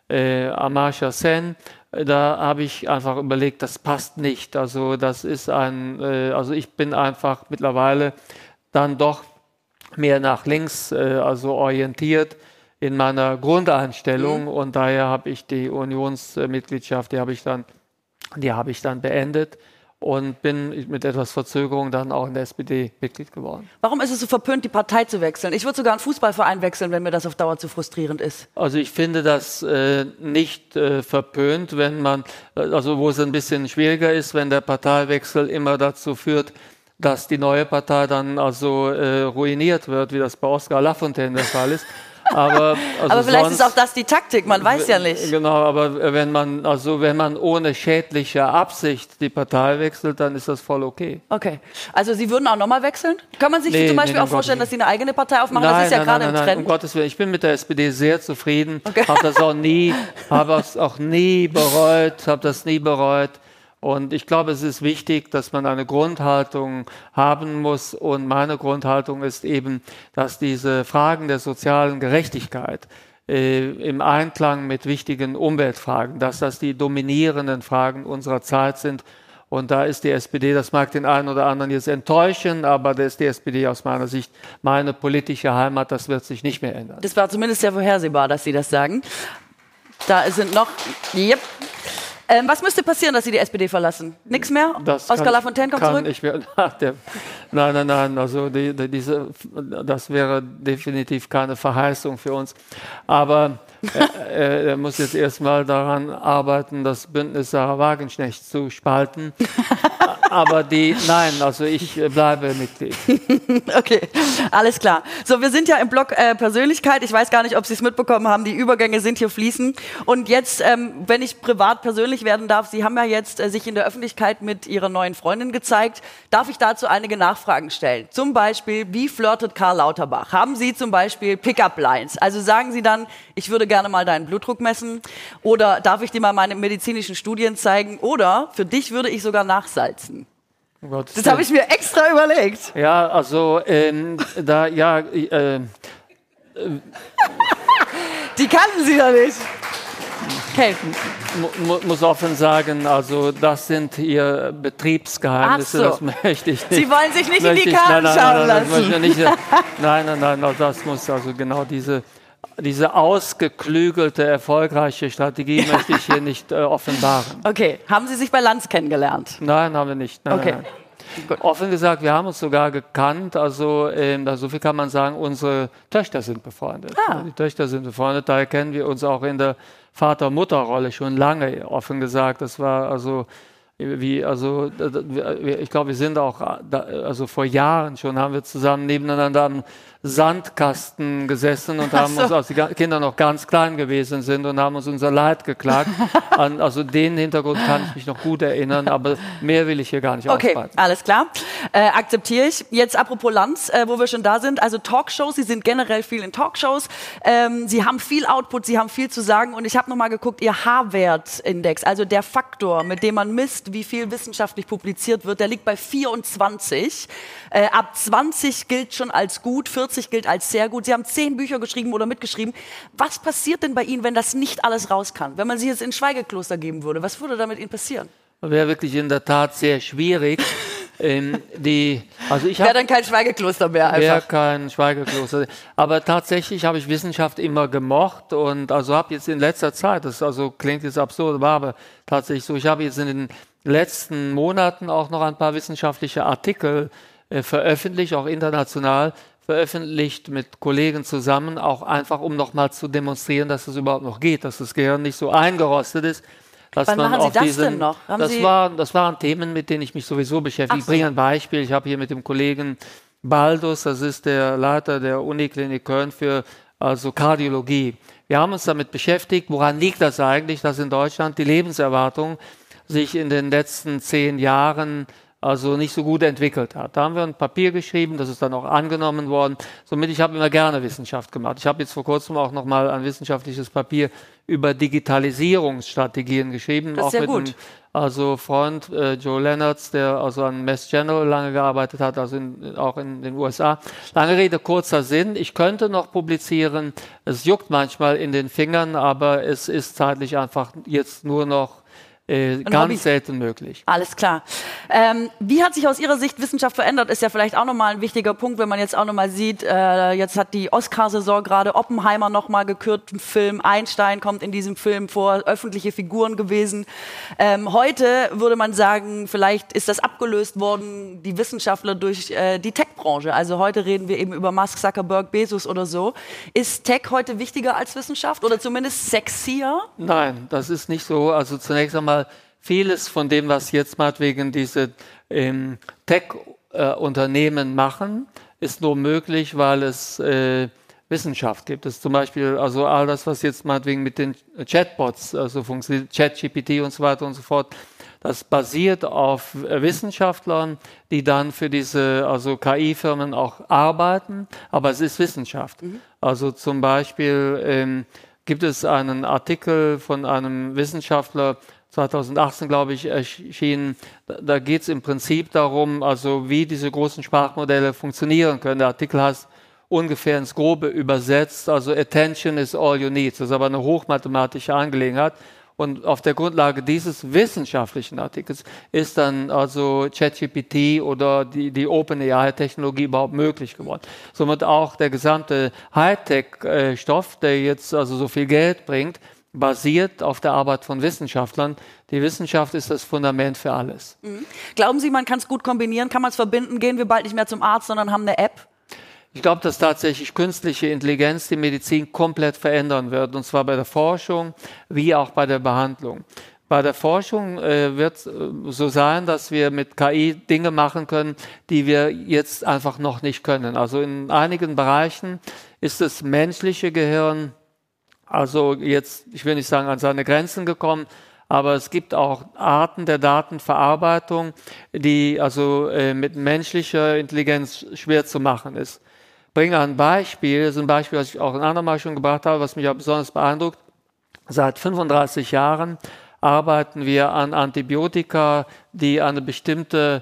Amartya Sen. Da habe ich einfach überlegt, das passt nicht. Also das ist also ich bin einfach mittlerweile dann doch mehr nach links orientiert in meiner Grundeinstellung und daher habe ich die Unionsmitgliedschaft, die habe ich dann beendet und bin mit etwas Verzögerung dann auch in der SPD Mitglied geworden. Warum ist es so verpönt, die Partei zu wechseln? Ich würde sogar einen Fußballverein wechseln, wenn mir das auf Dauer zu frustrierend ist. Also ich finde das nicht verpönt, wenn man, wo es ein bisschen schwieriger ist, wenn der Parteiwechsel immer dazu führt, dass die neue Partei dann ruiniert wird, wie das bei Oskar Lafontaine der Fall ist. Aber vielleicht ist auch das die Taktik, man weiß ja nicht. Genau, aber wenn man ohne schädliche Absicht die Partei wechselt, dann ist das voll okay. Okay, also Sie würden auch nochmal wechseln? Kann man sich zum Beispiel auch vorstellen, dass Sie eine eigene Partei aufmachen? Das ist ja gerade im Trend. Um Gottes Willen, ich bin mit der SPD sehr zufrieden, habe das auch nie bereut. Und ich glaube, es ist wichtig, dass man eine Grundhaltung haben muss. Und meine Grundhaltung ist eben, dass diese Fragen der sozialen Gerechtigkeit im Einklang mit wichtigen Umweltfragen, dass das die dominierenden Fragen unserer Zeit sind. Und da ist die SPD, das mag den einen oder anderen jetzt enttäuschen, aber da ist die SPD aus meiner Sicht meine politische Heimat, das wird sich nicht mehr ändern. Das war zumindest sehr vorhersehbar, dass Sie das sagen. Da sind noch... Yep. Was müsste passieren, dass Sie die SPD verlassen? Nichts mehr? Oskar Lafontaine kommt zurück? Nein. Also das wäre definitiv keine Verheißung für uns. Aber er muss jetzt erstmal daran arbeiten, das Bündnis Sarah Wagenknecht zu spalten. Aber ich bleibe Mitglied. Okay, alles klar. So, wir sind ja im Block Persönlichkeit. Ich weiß gar nicht, ob Sie es mitbekommen haben. Die Übergänge sind hier fließend. Und jetzt, wenn ich privat persönlich werden darf, Sie haben ja jetzt sich in der Öffentlichkeit mit Ihrer neuen Freundin gezeigt. Darf ich dazu einige Nachfragen stellen? Zum Beispiel, wie flirtet Karl Lauterbach? Haben Sie zum Beispiel Pick-up-Lines? Also sagen Sie dann, ich würde gerne mal deinen Blutdruck messen. Oder darf ich dir mal meine medizinischen Studien zeigen? Oder für dich würde ich sogar nachsalzen. Das habe ich mir extra überlegt. Ja, also die kannten Sie doch nicht. Okay. Muss offen sagen, also das sind hier Betriebsgeheimnisse, das möchte ich nicht. Sie wollen sich nicht in die Karten schauen lassen. Nein, das muss also genau diese ausgeklügelte, erfolgreiche Strategie möchte ich hier nicht offenbaren. Okay, haben Sie sich bei Lanz kennengelernt? Nein, haben wir nicht. Nein. Gut. Offen gesagt, wir haben uns sogar gekannt, also so viel kann man sagen, unsere Töchter sind befreundet. Die Töchter sind befreundet, daher kennen wir uns auch in der Vater-Mutter-Rolle schon lange, offen gesagt. Das war ich glaube, wir sind auch, vor Jahren schon haben wir zusammen nebeneinander am Sandkasten gesessen und haben uns, als die Kinder noch ganz klein gewesen sind, und haben uns unser Leid geklagt. Also den Hintergrund kann ich mich noch gut erinnern, aber mehr will ich hier gar nicht ausbreiten. Okay, alles klar. Akzeptiere ich. Jetzt apropos Lanz, wo wir schon da sind, also Talkshows, Sie sind generell viel in Talkshows, Sie haben viel Output, Sie haben viel zu sagen, und ich habe nochmal geguckt, Ihr H-Wert-Index, also der Faktor, mit dem man misst, wie viel wissenschaftlich publiziert wird, der liegt bei 24. Ab 20 gilt schon als gut, 40 gilt als sehr gut. Sie haben 10 Bücher geschrieben oder mitgeschrieben. Was passiert denn bei Ihnen, wenn das nicht alles raus kann? Wenn man Sie jetzt in ein Schweigekloster geben würde, was würde da mit Ihnen passieren? Wäre wirklich in der Tat sehr schwierig. Wäre dann kein Schweigekloster mehr einfach. Wäre kein Schweigekloster. Aber tatsächlich habe ich Wissenschaft immer gemocht und habe jetzt in letzter Zeit, das klingt jetzt absurd, war aber tatsächlich so, ich habe jetzt in den letzten Monaten auch noch ein paar wissenschaftliche Artikel veröffentlicht, auch international veröffentlicht mit Kollegen zusammen, auch einfach, um nochmal zu demonstrieren, dass es überhaupt noch geht, dass das Gehirn nicht so eingerostet ist. Wann machen Sie das denn noch? Das waren Themen, mit denen ich mich sowieso beschäftige. Ich bringe ein Beispiel. Ich habe hier mit dem Kollegen Baldus, das ist der Leiter der Uniklinik Köln für Kardiologie. Wir haben uns damit beschäftigt, woran liegt das eigentlich, dass in Deutschland die Lebenserwartung sich in den letzten 10 Jahren also nicht so gut entwickelt hat. Da haben wir ein Papier geschrieben, das ist dann auch angenommen worden. Somit, ich habe immer gerne Wissenschaft gemacht. Ich habe jetzt vor kurzem auch nochmal ein wissenschaftliches Papier über Digitalisierungsstrategien geschrieben. Das ist sehr gut. Also Freund Joe Lennertz, der also an Mass General lange gearbeitet hat, also auch in den USA. Lange Rede, kurzer Sinn. Ich könnte noch publizieren. Es juckt manchmal in den Fingern, aber es ist zeitlich einfach jetzt nur noch ganz selten möglich. Alles klar. Wie hat sich aus Ihrer Sicht Wissenschaft verändert? Ist ja vielleicht auch nochmal ein wichtiger Punkt, wenn man jetzt auch nochmal sieht, jetzt hat die Oscarsaison gerade Oppenheimer nochmal gekürt, ein Film, Einstein kommt in diesem Film vor, öffentliche Figuren gewesen. Heute würde man sagen, vielleicht ist das abgelöst worden, die Wissenschaftler durch die Tech-Branche. Also heute reden wir eben über Musk, Zuckerberg, Bezos oder so. Ist Tech heute wichtiger als Wissenschaft oder zumindest sexier? Nein, das ist nicht so. Also zunächst einmal vieles von dem, was jetzt meinetwegen diese Tech-Unternehmen machen, ist nur möglich, weil es Wissenschaft gibt. Das ist zum Beispiel also all das, was jetzt meinetwegen mit den Chatbots, also funktioniert, ChatGPT und so weiter und so fort, das basiert auf Wissenschaftlern, die dann für diese also KI-Firmen auch arbeiten, aber es ist Wissenschaft. Also zum Beispiel gibt es einen Artikel von einem Wissenschaftler, 2018, glaube ich, erschienen. Da geht es im Prinzip darum, also wie diese großen Sprachmodelle funktionieren können. Der Artikel heißt ungefähr ins Grobe übersetzt, also Attention is all you need. Das ist aber eine hochmathematische Angelegenheit. Und auf der Grundlage dieses wissenschaftlichen Artikels ist dann also ChatGPT oder die OpenAI-Technologie überhaupt möglich geworden. Somit auch der gesamte Hightech-Stoff, der jetzt also so viel Geld bringt, basiert auf der Arbeit von Wissenschaftlern. Die Wissenschaft ist das Fundament für alles. Glauben Sie, man kann es gut kombinieren? Kann man es verbinden? Gehen wir bald nicht mehr zum Arzt, sondern haben eine App? Ich glaube, dass tatsächlich künstliche Intelligenz die Medizin komplett verändern wird, und zwar bei der Forschung wie auch bei der Behandlung. Bei der Forschung wird so sein, dass wir mit KI Dinge machen können, die wir jetzt einfach noch nicht können. Also in einigen Bereichen ist das menschliche Gehirn also jetzt, ich will nicht sagen, an seine Grenzen gekommen, aber es gibt auch Arten der Datenverarbeitung, die also mit menschlicher Intelligenz schwer zu machen ist. Ich bringe ein Beispiel, das ist ein Beispiel, das ich auch ein andermal schon gebracht habe, was mich auch besonders beeindruckt. Seit 35 Jahren arbeiten wir an Antibiotika, die eine bestimmte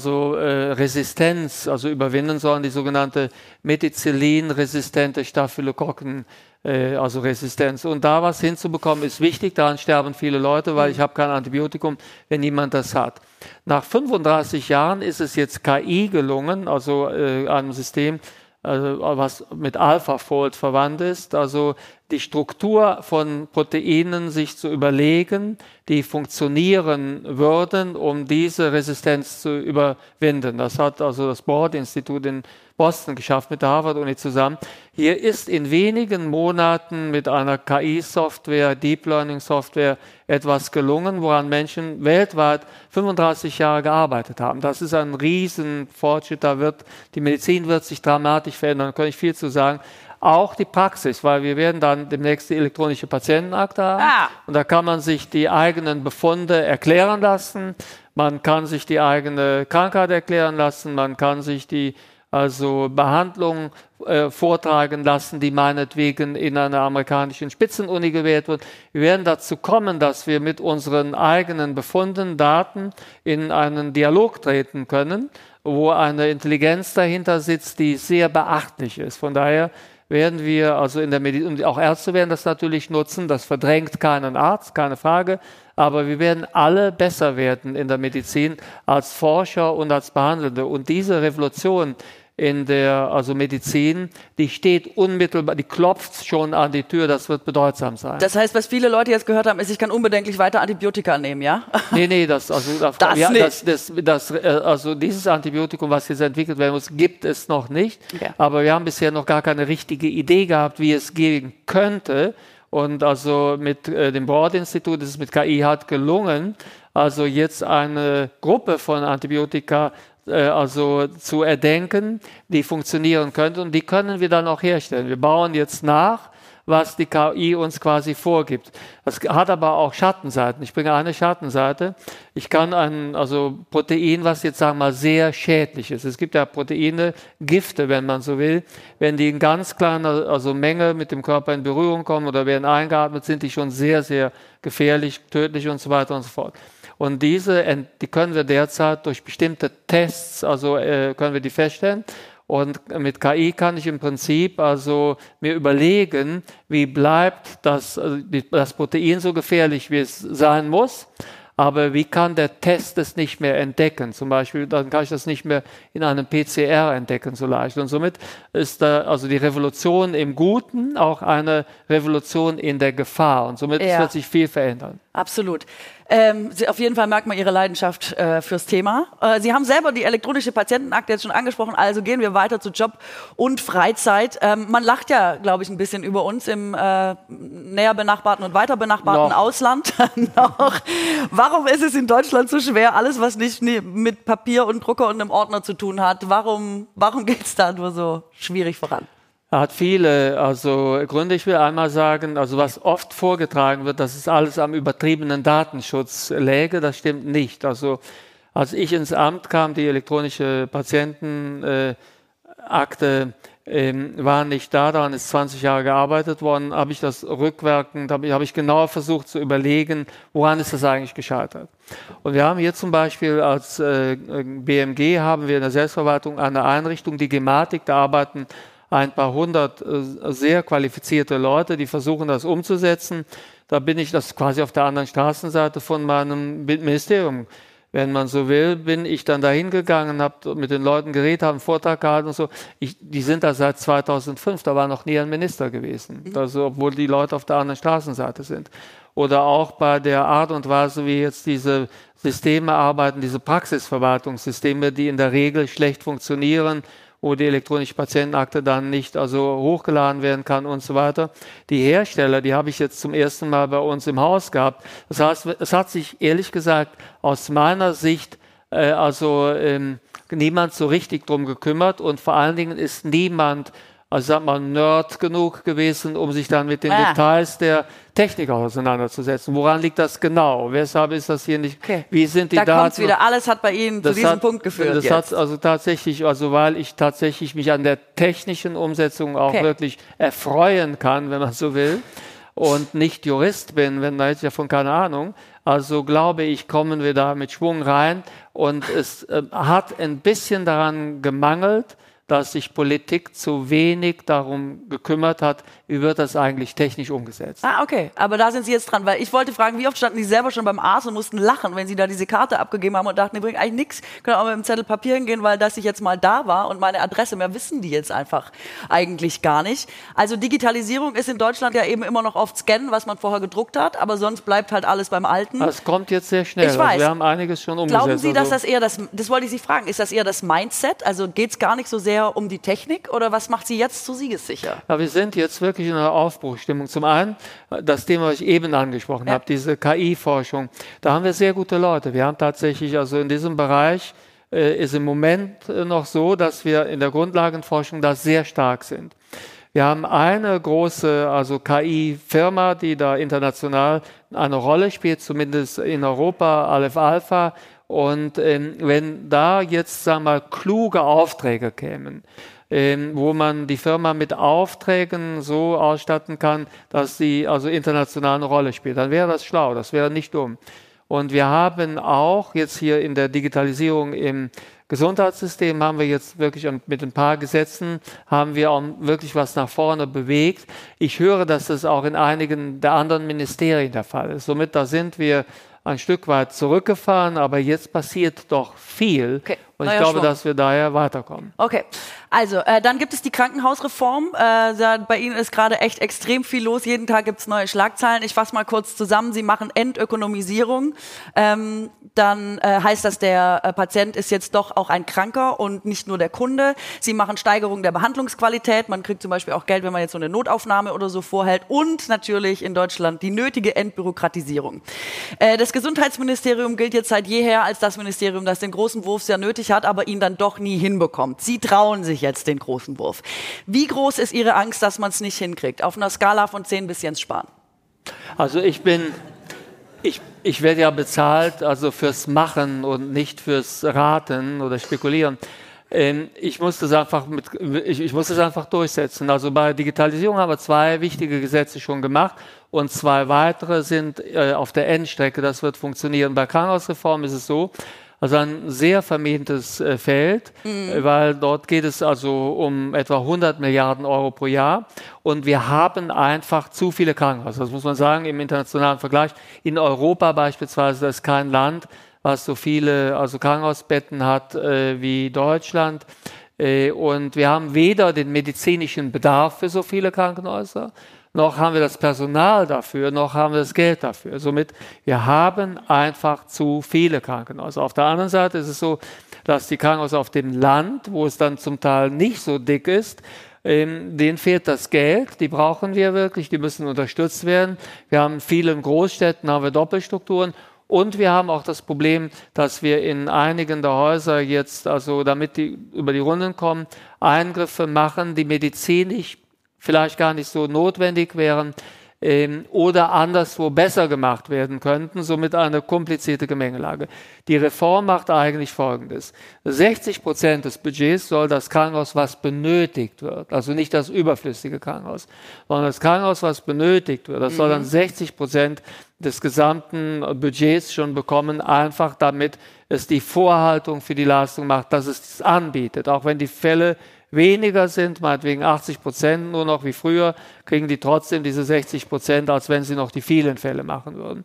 Resistenz überwinden sollen, die sogenannte Methicillin-resistente Staphylokokken Resistenz. Und da was hinzubekommen ist wichtig, daran sterben viele Leute, weil ich habe kein Antibiotikum, wenn niemand das hat. Nach 35 Jahren ist es jetzt KI gelungen, einem System, was mit AlphaFold verwandt ist, also die Struktur von Proteinen sich zu überlegen, die funktionieren würden, um diese Resistenz zu überwinden. Das hat also das Broad-Institut in Boston geschafft mit der Harvard-Uni zusammen. Hier ist in wenigen Monaten mit einer KI-Software, Deep Learning-Software etwas gelungen, woran Menschen weltweit 35 Jahre gearbeitet haben. Das ist ein Riesenfortschritt, die Medizin wird sich dramatisch verändern, da kann ich viel zu sagen. Auch die Praxis, weil wir werden dann demnächst die elektronische Patientenakte haben und da kann man sich die eigenen Befunde erklären lassen, man kann sich die eigene Krankheit erklären lassen, man kann sich die Behandlung vortragen lassen, die meinetwegen in einer amerikanischen Spitzenuni gewählt wird. Wir werden dazu kommen, dass wir mit unseren eigenen Befunden, Daten in einen Dialog treten können, wo eine Intelligenz dahinter sitzt, die sehr beachtlich ist. Von daher werden wir in der Medizin, und auch Ärzte werden das natürlich nutzen, das verdrängt keinen Arzt, keine Frage, aber wir werden alle besser werden in der Medizin als Forscher und als Behandelnde. Und diese Revolution in der Medizin, die steht unmittelbar, die klopft schon an die Tür, das wird bedeutsam sein. Das heißt, was viele Leute jetzt gehört haben, ist, ich kann unbedenklich weiter Antibiotika nehmen, ja? Nee, dieses Antibiotikum, was jetzt entwickelt werden muss, gibt es noch nicht. Okay. Aber wir haben bisher noch gar keine richtige Idee gehabt, wie es gehen könnte. Und mit dem Broad-Institut ist es mit KI gelungen, jetzt eine Gruppe von Antibiotika zu erdenken, die funktionieren könnte und die können wir dann auch herstellen. Wir bauen jetzt nach, was die KI uns quasi vorgibt. Das hat aber auch Schattenseiten. Ich bringe eine Schattenseite. Ich kann ein Protein, was jetzt sagen wir mal sehr schädlich ist. Es gibt ja Proteine, Gifte, wenn man so will. Wenn die in ganz kleiner Menge mit dem Körper in Berührung kommen oder werden eingeatmet, sind die schon sehr, sehr gefährlich, tödlich und so weiter und so fort. Und die können wir derzeit durch bestimmte Tests, können wir die feststellen. Und mit KI kann ich im Prinzip mir überlegen, wie bleibt das Protein so gefährlich, wie es sein muss. Aber wie kann der Test es nicht mehr entdecken? Zum Beispiel, dann kann ich das nicht mehr in einem PCR entdecken so leicht. Und somit ist da die Revolution im Guten auch eine Revolution in der Gefahr. Und somit wird sich viel verändern. Absolut. Auf jeden Fall merkt man Ihre Leidenschaft fürs Thema. Sie haben selber die elektronische Patientenakte jetzt schon angesprochen, also gehen wir weiter zu Job und Freizeit. Man lacht ja, glaube ich, ein bisschen über uns im näher benachbarten und weiter benachbarten Ausland noch. Warum ist es in Deutschland so schwer, alles, was nicht mit Papier und Drucker und einem Ordner zu tun hat, warum geht es da nur so schwierig voran? Er hat viele Gründe. Ich will einmal sagen, was oft vorgetragen wird, dass es alles am übertriebenen Datenschutz läge, das stimmt nicht. Als ich ins Amt kam, die elektronische Patientenakte war nicht da, daran ist 20 Jahre gearbeitet worden, habe ich das rückwirkend, habe ich genauer versucht zu überlegen, woran ist das eigentlich gescheitert. Und wir haben hier zum Beispiel als BMG haben wir in der Selbstverwaltung eine Einrichtung, die Gematik, da arbeiten ein paar hundert sehr qualifizierte Leute, die versuchen, das umzusetzen. Da bin ich, das quasi auf der anderen Straßenseite von meinem Ministerium, wenn man so will, bin ich dann dahin gegangen, habe mit den Leuten geredet, habe einen Vortrag gehalten und so. Die sind da seit 2005, da war noch nie ein Minister gewesen, obwohl die Leute auf der anderen Straßenseite sind. Oder auch bei der Art und Weise, wie jetzt diese Systeme arbeiten, diese Praxisverwaltungssysteme, die in der Regel schlecht funktionieren, wo die elektronische Patientenakte dann nicht hochgeladen werden kann und so weiter. Die Hersteller, die habe ich jetzt zum ersten Mal bei uns im Haus gehabt. Das heißt, es hat sich ehrlich gesagt aus meiner Sicht niemand so richtig drum gekümmert und vor allen Dingen ist niemand Nerd genug gewesen, um sich dann mit den Details der Technik auseinanderzusetzen. Woran liegt das genau? Weshalb ist das hier nicht? Okay. Wie sind die Daten? Da kommt's wieder. Alles hat bei Ihnen zu diesem Punkt geführt. Das hat tatsächlich, weil ich tatsächlich mich an der technischen Umsetzung auch wirklich erfreuen kann, wenn man so will, und nicht Jurist bin, wenn da jetzt ja von keine Ahnung. Glaube ich, kommen wir da mit Schwung rein und es hat ein bisschen daran gemangelt, dass sich Politik zu wenig darum gekümmert hat, wie wird das eigentlich technisch umgesetzt. Okay. Aber da sind Sie jetzt dran, weil ich wollte fragen, wie oft standen Sie selber schon beim Arzt und mussten lachen, wenn Sie da diese Karte abgegeben haben und dachten, die bringen eigentlich nichts, können auch mit dem Zettel Papier hingehen, weil das ich jetzt mal da war und meine Adresse, mehr wissen die jetzt einfach eigentlich gar nicht. Also Digitalisierung ist in Deutschland ja eben immer noch oft Scannen, was man vorher gedruckt hat, aber sonst bleibt halt alles beim Alten. Das kommt jetzt sehr schnell. Ich weiß. Wir haben einiges schon umgesetzt. Glauben Sie, dass das eher das wollte ich Sie fragen, ist das eher das Mindset? Also geht es gar nicht so sehr um die Technik oder was macht Sie jetzt so siegessicher? Ja, wir sind jetzt wirklich in einer Aufbruchsstimmung. Zum einen das Thema, was ich eben angesprochen habe, diese KI-Forschung. Da haben wir sehr gute Leute. Wir haben tatsächlich, in diesem Bereich ist im Moment noch so, dass wir in der Grundlagenforschung da sehr stark sind. Wir haben eine große KI-Firma, die da international eine Rolle spielt, zumindest in Europa, Aleph Alpha. Und wenn da jetzt, kluge Aufträge kämen, wo man die Firma mit Aufträgen so ausstatten kann, dass sie international eine Rolle spielt, dann wäre das schlau, das wäre nicht dumm. Und wir haben auch jetzt hier in der Digitalisierung im Gesundheitssystem haben wir jetzt wirklich mit ein paar Gesetzen haben wir auch wirklich was nach vorne bewegt. Ich höre, dass das auch in einigen der anderen Ministerien der Fall ist. Somit da sind wir ein Stück weit zurückgefahren, aber jetzt passiert doch viel. Okay. Und ich glaube, dass wir daher weiterkommen. Okay, also dann gibt es die Krankenhausreform. Bei Ihnen ist gerade echt extrem viel los. Jeden Tag gibt es neue Schlagzeilen. Ich fasse mal kurz zusammen. Sie machen Entökonomisierung. Dann heißt das, der Patient ist jetzt doch auch ein Kranker und nicht nur der Kunde. Sie machen Steigerung der Behandlungsqualität. Man kriegt zum Beispiel auch Geld, wenn man jetzt so eine Notaufnahme oder so vorhält. Und natürlich in Deutschland die nötige Entbürokratisierung. Das Gesundheitsministerium gilt jetzt seit jeher als das Ministerium, das den großen Wurf sehr nötig hat, aber ihn dann doch nie hinbekommt. Sie trauen sich jetzt den großen Wurf. Wie groß ist Ihre Angst, dass man es nicht hinkriegt? Auf einer Skala von 10 bis Jens Spahn. Also ich werde ja bezahlt, also fürs Machen und nicht fürs Raten oder Spekulieren. Ich muss das einfach durchsetzen. Also bei Digitalisierung haben wir 2 wichtige Gesetze schon gemacht und 2 weitere sind auf der Endstrecke. Das wird funktionieren. Bei Krankenhausreform ist es so, also ein sehr vermintes Feld, weil dort geht es also um etwa 100 Milliarden Euro pro Jahr und wir haben einfach zu viele Krankenhäuser. Das muss man sagen im internationalen Vergleich. In Europa beispielsweise, das ist kein Land, was so viele Krankenhausbetten hat wie Deutschland. Und wir haben weder den medizinischen Bedarf für so viele Krankenhäuser, noch haben wir das Personal dafür, noch haben wir das Geld dafür. Somit, wir haben einfach zu viele Krankenhäuser. Auf der anderen Seite ist es so, dass die Krankenhäuser auf dem Land, wo es dann zum Teil nicht so dick ist, denen fehlt das Geld, die brauchen wir wirklich, die müssen unterstützt werden. Wir haben in vielen Großstädten haben wir Doppelstrukturen. Und wir haben auch das Problem, dass wir in einigen der Häuser jetzt, also damit die über die Runden kommen, Eingriffe machen, die medizinisch vielleicht gar nicht so notwendig wären oder anderswo besser gemacht werden könnten, somit eine komplizierte Gemengelage. Die Reform macht eigentlich Folgendes. 60% des Budgets soll das Krankenhaus, was benötigt wird, also nicht das überflüssige Krankenhaus, sondern das Krankenhaus, was benötigt wird, das soll dann 60% des gesamten Budgets schon bekommen, einfach damit es die Vorhaltung für die Leistung macht, dass es das anbietet, auch wenn die Fälle weniger sind, meinetwegen 80% nur noch wie früher, kriegen die trotzdem diese 60%, als wenn sie noch die vielen Fälle machen würden.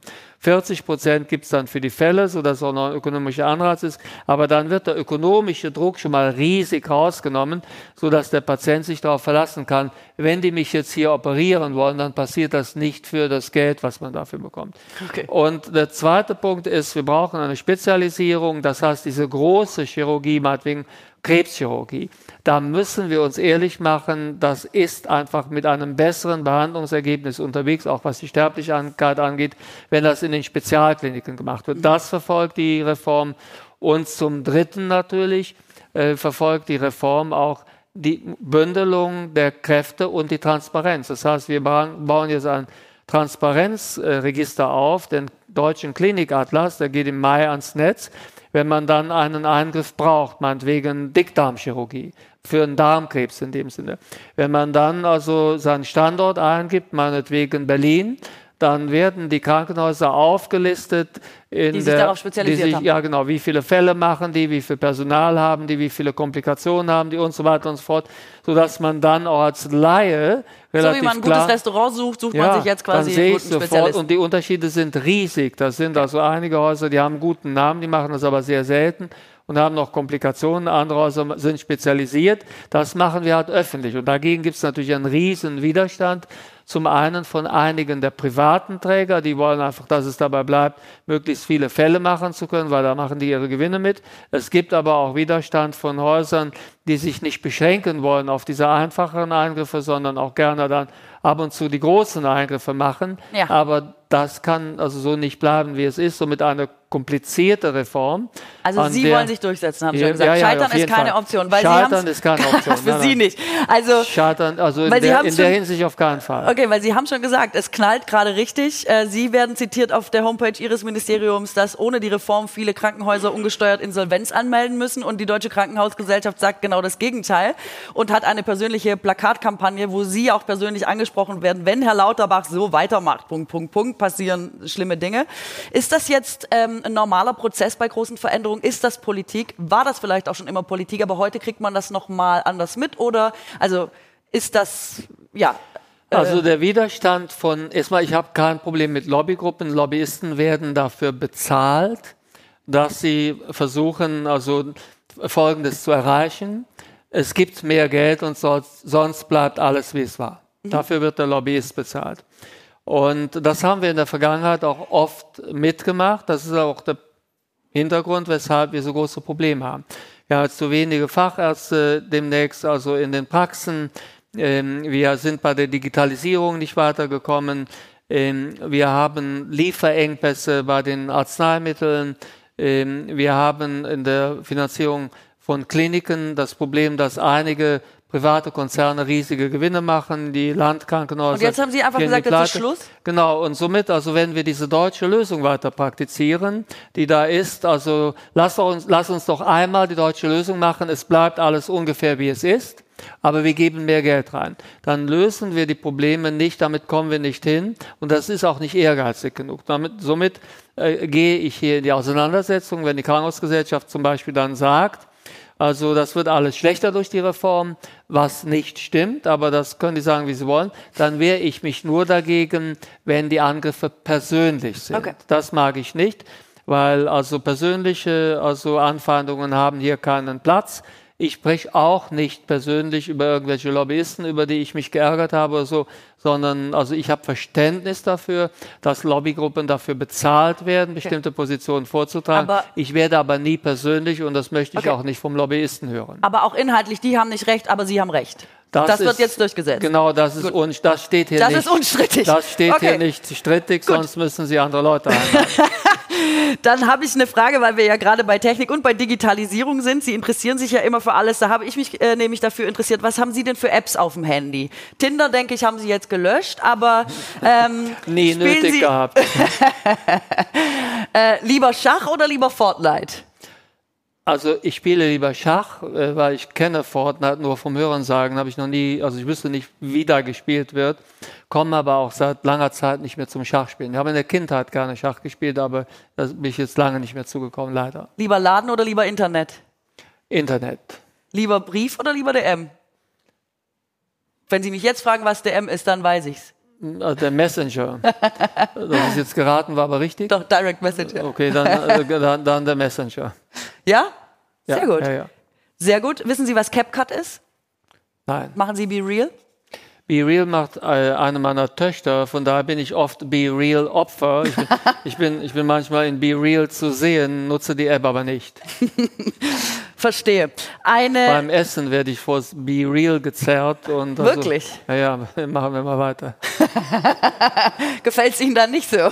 40% gibt es dann für die Fälle, sodass auch noch ein ökonomischer Anreiz ist, aber dann wird der ökonomische Druck schon mal riesig rausgenommen, sodass der Patient sich darauf verlassen kann, wenn die mich jetzt hier operieren wollen, dann passiert das nicht für das Geld, was man dafür bekommt. Okay. Und der zweite Punkt ist, wir brauchen eine Spezialisierung, das heißt diese große Chirurgie, meinetwegen Krebschirurgie. Da müssen wir uns ehrlich machen, das ist einfach mit einem besseren Behandlungsergebnis unterwegs, auch was die Sterblichkeit angeht, wenn das in den Spezialkliniken gemacht wird. Das verfolgt die Reform. Und zum Dritten natürlich verfolgt die Reform auch die Bündelung der Kräfte und die Transparenz. Das heißt, wir bauen jetzt ein Transparenzregister auf, den deutschen Klinikatlas, der geht im Mai ans Netz. Wenn man dann einen Eingriff braucht, meinetwegen Dickdarmchirurgie, für einen Darmkrebs in dem Sinne. Wenn man dann also seinen Standort eingibt, meinetwegen Berlin, dann werden die Krankenhäuser aufgelistet, die sich darauf spezialisiert haben. Ja, genau, wie viele Fälle machen die, wie viel Personal haben die, wie viele Komplikationen haben die und so weiter und so fort, sodass man dann auch als Laie relativ so wie man ein gutes Restaurant sucht, man sich jetzt quasi einen guten Spezialisten. Und die Unterschiede sind riesig. Das sind also einige Häuser, die haben einen guten Namen, die machen das aber sehr selten und haben noch Komplikationen. Andere Häuser sind spezialisiert. Das machen wir halt öffentlich. Und dagegen gibt es natürlich einen riesen Widerstand. Zum einen von einigen der privaten Träger, die wollen einfach, dass es dabei bleibt, möglichst viele Fälle machen zu können, weil da machen die ihre Gewinne mit. Es gibt aber auch Widerstand von Häusern, die sich nicht beschränken wollen auf diese einfacheren Eingriffe, sondern auch gerne dann ab und zu die großen Eingriffe machen. Ja. Aber das kann also so nicht bleiben, wie es ist, so mit einer komplizierte Reform. Also Sie wollen sich durchsetzen, haben Sie schon gesagt. Ja, Scheitern ist keine Option. Weil Scheitern ist keine Option. Für Sie nicht. Also, Scheitern, also in der Hinsicht auf keinen Fall. Okay, weil Sie haben schon gesagt, es knallt gerade richtig. Sie werden zitiert auf der Homepage Ihres Ministeriums, dass ohne die Reform viele Krankenhäuser ungesteuert Insolvenz anmelden müssen und die Deutsche Krankenhausgesellschaft sagt genau das Gegenteil und hat eine persönliche Plakatkampagne, wo Sie auch persönlich angesprochen werden, wenn Herr Lauterbach so weitermacht, ... passieren schlimme Dinge. Ist das jetzt ein normaler Prozess bei großen Veränderungen? Ist das Politik? War das vielleicht auch schon immer Politik, aber heute kriegt man das nochmal anders mit? Oder also ist das, ja... Also der Widerstand erstmal, ich habe kein Problem mit Lobbygruppen. Lobbyisten werden dafür bezahlt, dass sie versuchen, also Folgendes zu erreichen. Es gibt mehr Geld und sonst bleibt alles, wie es war. Dafür wird der Lobbyist bezahlt. Und das haben wir in der Vergangenheit auch oft mitgemacht. Das ist auch der Hintergrund, weshalb wir so große Probleme haben. Wir haben jetzt zu wenige Fachärzte demnächst, also in den Praxen. Wir sind bei der Digitalisierung nicht weitergekommen. Wir haben Lieferengpässe bei den Arzneimitteln. Wir haben in der Finanzierung von Kliniken das Problem, dass einige private Konzerne riesige Gewinne machen, die Landkrankenhäuser. Und jetzt haben Sie einfach gesagt, jetzt ist Schluss? Genau, und somit, also wenn wir diese deutsche Lösung weiter praktizieren, die da ist, also lass uns doch einmal die deutsche Lösung machen, es bleibt alles ungefähr wie es ist, aber wir geben mehr Geld rein. Dann lösen wir die Probleme nicht, damit kommen wir nicht hin und das ist auch nicht ehrgeizig genug. Somit gehe ich hier in die Auseinandersetzung, wenn die Krankenhausgesellschaft zum Beispiel dann sagt, also das wird alles schlechter durch die Reform, was nicht stimmt, aber das können die sagen, wie sie wollen. Dann wehre ich mich nur dagegen, wenn die Angriffe persönlich sind. Okay. Das mag ich nicht, weil also persönliche Anfeindungen haben hier keinen Platz. Ich spreche auch nicht persönlich über irgendwelche Lobbyisten, über die ich mich geärgert habe oder so, sondern also ich habe Verständnis dafür, dass Lobbygruppen dafür bezahlt werden, bestimmte Positionen vorzutragen. Ich werde aber nie persönlich und das möchte ich auch nicht vom Lobbyisten hören. Aber auch inhaltlich, die haben nicht recht, aber Sie haben recht. Das wird jetzt durchgesetzt. Genau, das ist steht hier nicht. Das ist unstrittig. Das steht hier nicht strittig, sonst müssen Sie andere Leute einladen. Dann habe ich eine Frage, weil wir ja gerade bei Technik und bei Digitalisierung sind. Sie interessieren sich ja immer für alles. Da habe ich mich nämlich dafür interessiert. Was haben Sie denn für Apps auf dem Handy? Tinder, denke ich, haben Sie jetzt gelöscht, aber nie nötig gehabt. Lieber Schach oder lieber Fortnite? Also ich spiele lieber Schach, weil ich kenne Fortnite nur vom Hörensagen, habe ich noch nie, also ich wüsste nicht, wie da gespielt wird, komme aber auch seit langer Zeit nicht mehr zum Schachspielen. Ich habe in der Kindheit gerne Schach gespielt, aber da bin ich jetzt lange nicht mehr zugekommen, leider. Lieber Laden oder lieber Internet? Internet. Lieber Brief oder lieber DM? Wenn Sie mich jetzt fragen, was DM ist, dann weiß ich's. Der Messenger. Das ist jetzt geraten, war aber richtig? Doch, Direct Messenger. Okay, dann der Messenger. Ja? Sehr gut. Ja. Sehr gut. Wissen Sie, was CapCut ist? Nein. Machen Sie Be Real? Be Real macht eine meiner Töchter, von daher bin ich oft Be Real Opfer. Ich bin manchmal in Be Real zu sehen, nutze die App aber nicht. Verstehe. Beim Essen werde ich vor Be Real gezerrt. Und wirklich? Ja, machen wir mal weiter. Gefällt es Ihnen dann nicht so?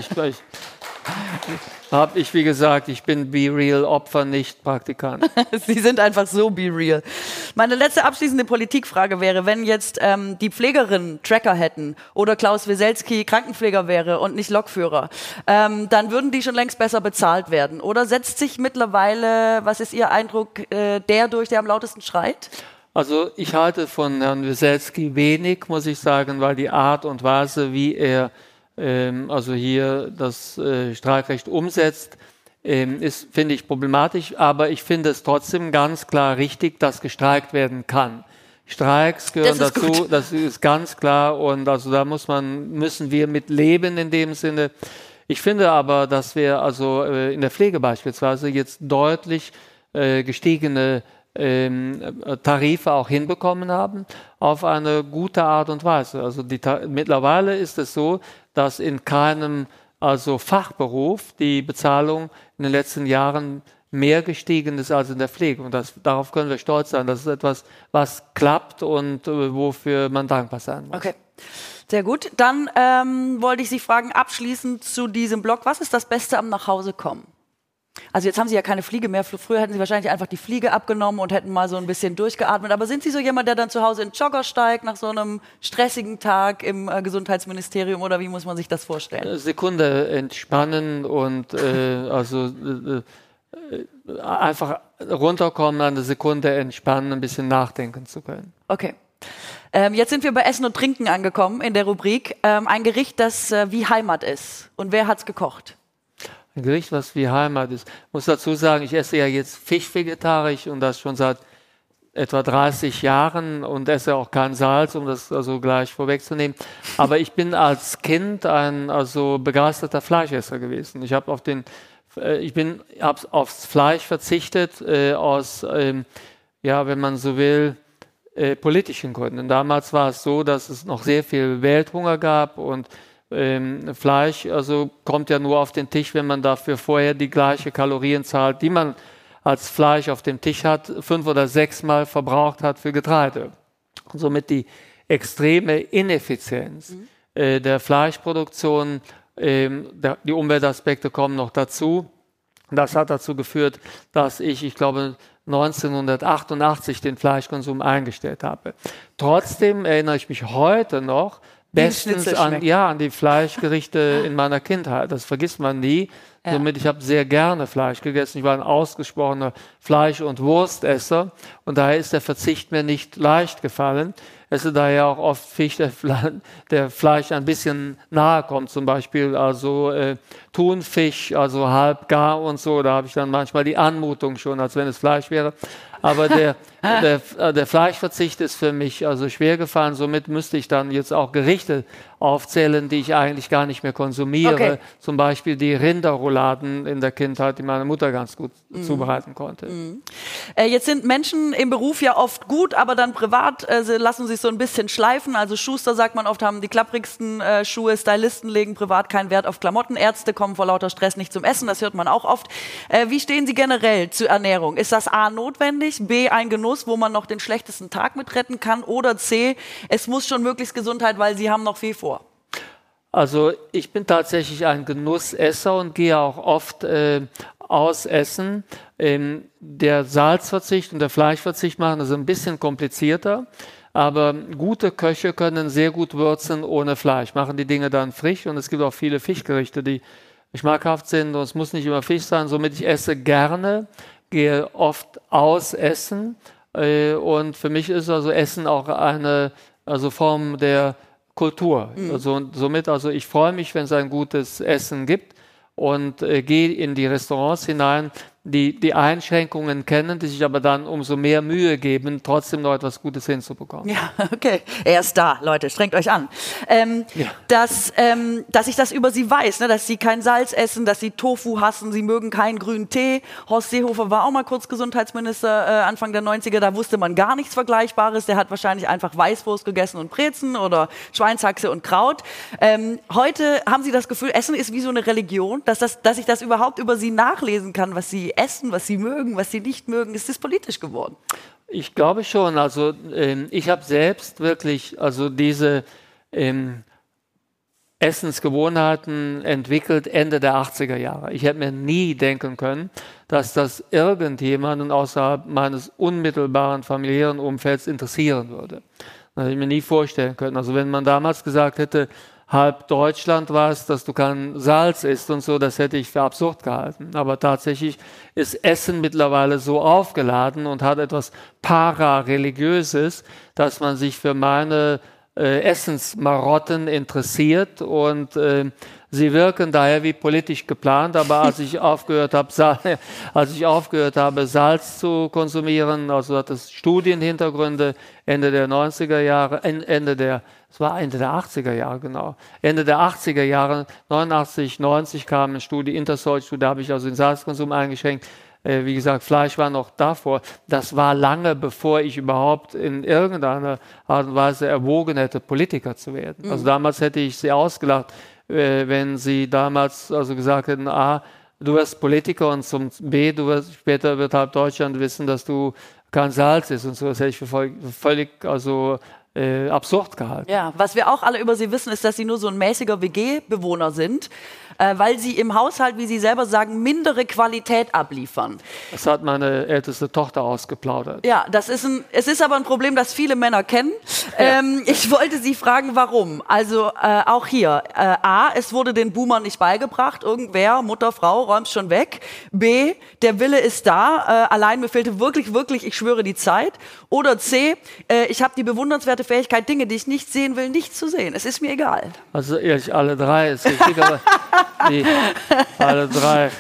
Wie gesagt, ich bin Be Real Opfer, nicht Praktikant. Sie sind einfach so Be Real. Meine letzte abschließende Politikfrage wäre, wenn jetzt die Pflegerinnen Tracker hätten oder Klaus Wieselski Krankenpfleger wäre und nicht Lokführer, dann würden die schon längst besser bezahlt werden. Oder setzt sich mittlerweile, was ist Ihr Eindruck, der durch, der am lautesten schreit? Also ich halte von Herrn Wieselski wenig, muss ich sagen, weil die Art und Weise, wie er also hier das Streikrecht umsetzt, ist, finde ich, problematisch. Aber ich finde es trotzdem ganz klar richtig, dass gestreikt werden kann. Streiks gehören dazu, gut. Das ist ganz klar. Und also da müssen wir mit leben in dem Sinne. Ich finde aber, dass wir also in der Pflege beispielsweise jetzt deutlich gestiegene Tarife auch hinbekommen haben, auf eine gute Art und Weise. Also mittlerweile ist es so, dass in keinem Fachberuf die Bezahlung in den letzten Jahren mehr gestiegen ist als in der Pflege. Und darauf können wir stolz sein. Das ist etwas, was klappt und wofür man dankbar sein muss. Okay, sehr gut. Dann wollte ich Sie fragen, abschließend zu diesem Blog, was ist das Beste am Nachhausekommen? Also jetzt haben Sie ja keine Fliege mehr. Früher hätten Sie wahrscheinlich einfach die Fliege abgenommen und hätten mal so ein bisschen durchgeatmet. Aber sind Sie so jemand, der dann zu Hause in den Jogger steigt nach so einem stressigen Tag im Gesundheitsministerium oder wie muss man sich das vorstellen? Sekunde entspannen und einfach runterkommen, eine Sekunde entspannen, ein bisschen nachdenken zu können. Okay. Jetzt sind wir bei Essen und Trinken angekommen in der Rubrik. Ein Gericht, das wie Heimat ist. Und wer hat's gekocht? Ein Gericht, was wie Heimat ist. Ich muss dazu sagen, ich esse ja jetzt Fisch vegetarisch und das schon seit etwa 30 Jahren und esse auch kein Salz, um das also gleich vorwegzunehmen. Aber ich bin als Kind ein begeisterter Fleischesser gewesen. Ich habe aufs Fleisch verzichtet aus, wenn man so will, politischen Gründen. Damals war es so, dass es noch sehr viel Welthunger gab und Fleisch kommt ja nur auf den Tisch, wenn man dafür vorher die gleiche Kalorienzahl, die man als Fleisch auf dem Tisch hat, 5 oder 6 Mal verbraucht hat für Getreide. Und somit die extreme Ineffizienz der Fleischproduktion. Die Umweltaspekte kommen noch dazu. Das hat dazu geführt, dass ich glaube, 1988 den Fleischkonsum eingestellt habe. Trotzdem erinnere ich mich heute noch bestens an die Fleischgerichte in meiner Kindheit. Das vergisst man nie. Ja. Somit, ich habe sehr gerne Fleisch gegessen. Ich war ein ausgesprochener Fleisch- und Wurstesser. Und daher ist der Verzicht mir nicht leicht gefallen. Esse daher auch oft Fisch, der Fleisch ein bisschen nahe kommt. Zum Beispiel also Thunfisch, also halb gar und so. Da habe ich dann manchmal die Anmutung schon, als wenn es Fleisch wäre. Aber der Fleischverzicht ist für mich also schwer gefallen. Somit müsste ich dann jetzt auch Gerichte aufzählen, die ich eigentlich gar nicht mehr konsumiere. Okay. Zum Beispiel die Rinderrouladen in der Kindheit, die meine Mutter ganz gut zubereiten konnte. Jetzt sind Menschen im Beruf ja oft gut, aber dann privat lassen sich so ein bisschen schleifen. Also Schuster, sagt man oft, haben die klapprigsten Schuhe. Stylisten legen privat keinen Wert auf Klamotten. Ärzte kommen vor lauter Stress nicht zum Essen. Das hört man auch oft. Wie stehen Sie generell zur Ernährung? Ist das A, notwendig, B, ein Genuss, wo man noch den schlechtesten Tag mit retten kann, oder C, es muss schon möglichst Gesundheit, weil Sie haben noch viel vor? Also ich bin tatsächlich ein Genussesser und gehe auch oft ausessen. Der Salzverzicht und der Fleischverzicht machen das ein bisschen komplizierter, aber gute Köche können sehr gut würzen ohne Fleisch, machen die Dinge dann frisch, und es gibt auch viele Fischgerichte, die schmackhaft sind, und es muss nicht immer Fisch sein. Somit ich esse gerne, gehe oft ausessen, und für mich ist also Essen auch eine Form der Kultur. Somit ich freue mich, wenn es ein gutes Essen gibt, und gehe in die Restaurants hinein, die Einschränkungen kennen, die sich aber dann umso mehr Mühe geben, trotzdem noch etwas Gutes hinzubekommen. Ja, okay. Er ist da, Leute, strengt euch an. Dass ich das über Sie weiß, ne, dass Sie kein Salz essen, dass Sie Tofu hassen, Sie mögen keinen grünen Tee. Horst Seehofer war auch mal kurz Gesundheitsminister Anfang der 90er, da wusste man gar nichts Vergleichbares. Der hat wahrscheinlich einfach Weißwurst gegessen und Brezen oder Schweinshaxe und Kraut. Heute haben Sie das Gefühl, Essen ist wie so eine Religion, dass ich das überhaupt über Sie nachlesen kann, was Sie essen, was Sie mögen, was Sie nicht mögen. Ist das politisch geworden? Ich glaube schon. Also ich habe selbst wirklich diese Essensgewohnheiten entwickelt Ende der 80er Jahre. Ich hätte mir nie denken können, dass das irgendjemanden außerhalb meines unmittelbaren familiären Umfelds interessieren würde. Das hätte ich mir nie vorstellen können. Also wenn man damals gesagt hätte, halb Deutschland war es, dass du kein Salz isst und so, das hätte ich für absurd gehalten. Aber tatsächlich ist Essen mittlerweile so aufgeladen und hat etwas Parareligiöses, dass man sich für meine Essensmarotten interessiert, und sie wirken daher wie politisch geplant. Aber als ich aufgehört habe, Salz zu konsumieren, also hat es Studienhintergründe, Ende der 90er Jahre, Ende der 80er Jahre, genau. Ende der 80er Jahre, 89, 90 kam eine Studie, Intersol-Studie, da habe ich den Salzkonsum eingeschränkt. Wie gesagt, Fleisch war noch davor. Das war lange, bevor ich überhaupt in irgendeiner Art und Weise erwogen hätte, Politiker zu werden. Also damals hätte ich sie ausgelacht, wenn sie damals gesagt hätten, A, du wirst Politiker, und zum B, später wird halb Deutschland wissen, dass du kein Salz isst und so. Das hätte ich für völlig absurd gehalten. Ja, was wir auch alle über Sie wissen, ist, dass Sie nur so ein mäßiger WG-Bewohner sind, weil Sie im Haushalt, wie Sie selber sagen, mindere Qualität abliefern. Das hat meine älteste Tochter ausgeplaudert. Ja, es ist aber ein Problem, das viele Männer kennen. Ja. Ich wollte Sie fragen, warum? Also auch hier, A, es wurde den Boomern nicht beigebracht, irgendwer, Mutter, Frau, räumt's schon weg. B, der Wille ist da, allein mir fehlte wirklich, ich schwöre, die Zeit. Oder C, ich habe die bewundernswerte Fähigkeit, Dinge, die ich nicht sehen will, nicht zu sehen. Es ist mir egal. Also ehrlich, alle drei ist richtig, aber alle drei.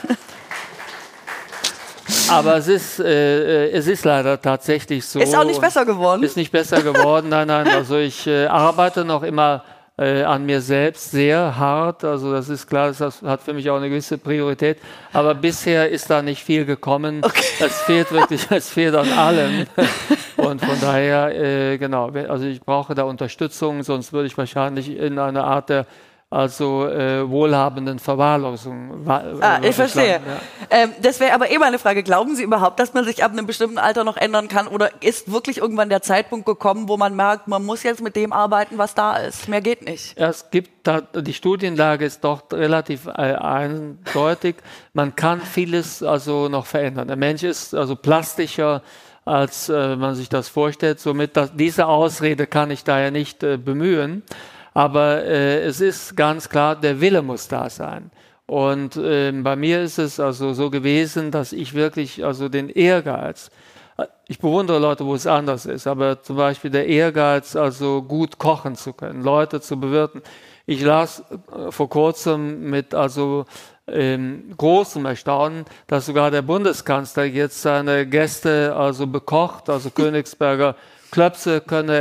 Aber es ist leider tatsächlich so. Ist auch nicht besser geworden? Ist nicht besser geworden, nein. Also ich arbeite noch immer an mir selbst sehr hart. Also das ist klar, das hat für mich auch eine gewisse Priorität. Aber bisher ist da nicht viel gekommen. Okay. Es fehlt an allem. Und von daher, genau, also ich brauche da Unterstützung, sonst würde ich wahrscheinlich in eine Art der also wohlhabenden Verwahrlosung. Ich verstehe. Ja. Das wäre aber meine Frage. Glauben Sie überhaupt, dass man sich ab einem bestimmten Alter noch ändern kann? Oder ist wirklich irgendwann der Zeitpunkt gekommen, wo man merkt, man muss jetzt mit dem arbeiten, was da ist? Mehr geht nicht. Ja, die Studienlage ist doch relativ eindeutig. Man kann vieles also noch verändern. Der Mensch ist also plastischer, als man sich das vorstellt. Somit diese Ausrede kann ich daher nicht bemühen. Aber es ist ganz klar, der Wille muss da sein. Und bei mir ist es also so gewesen, dass ich wirklich also den Ehrgeiz, ich bewundere Leute, wo es anders ist, aber zum Beispiel der Ehrgeiz, also gut kochen zu können, Leute zu bewirten. Ich las vor kurzem mit also großem Erstaunen, dass sogar der Bundeskanzler jetzt seine Gäste also bekocht, also Königsberger Klöpse könne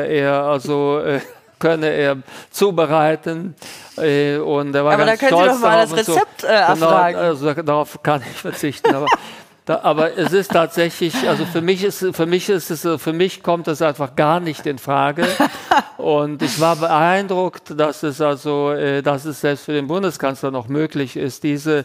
er zubereiten und er war aber ganz da können stolz Sie doch mal das Rezept erfragen. Genau, also darauf kann ich verzichten. Aber es ist tatsächlich, also für mich kommt das einfach gar nicht in Frage. Und ich war beeindruckt, dass es selbst für den Bundeskanzler noch möglich ist, diese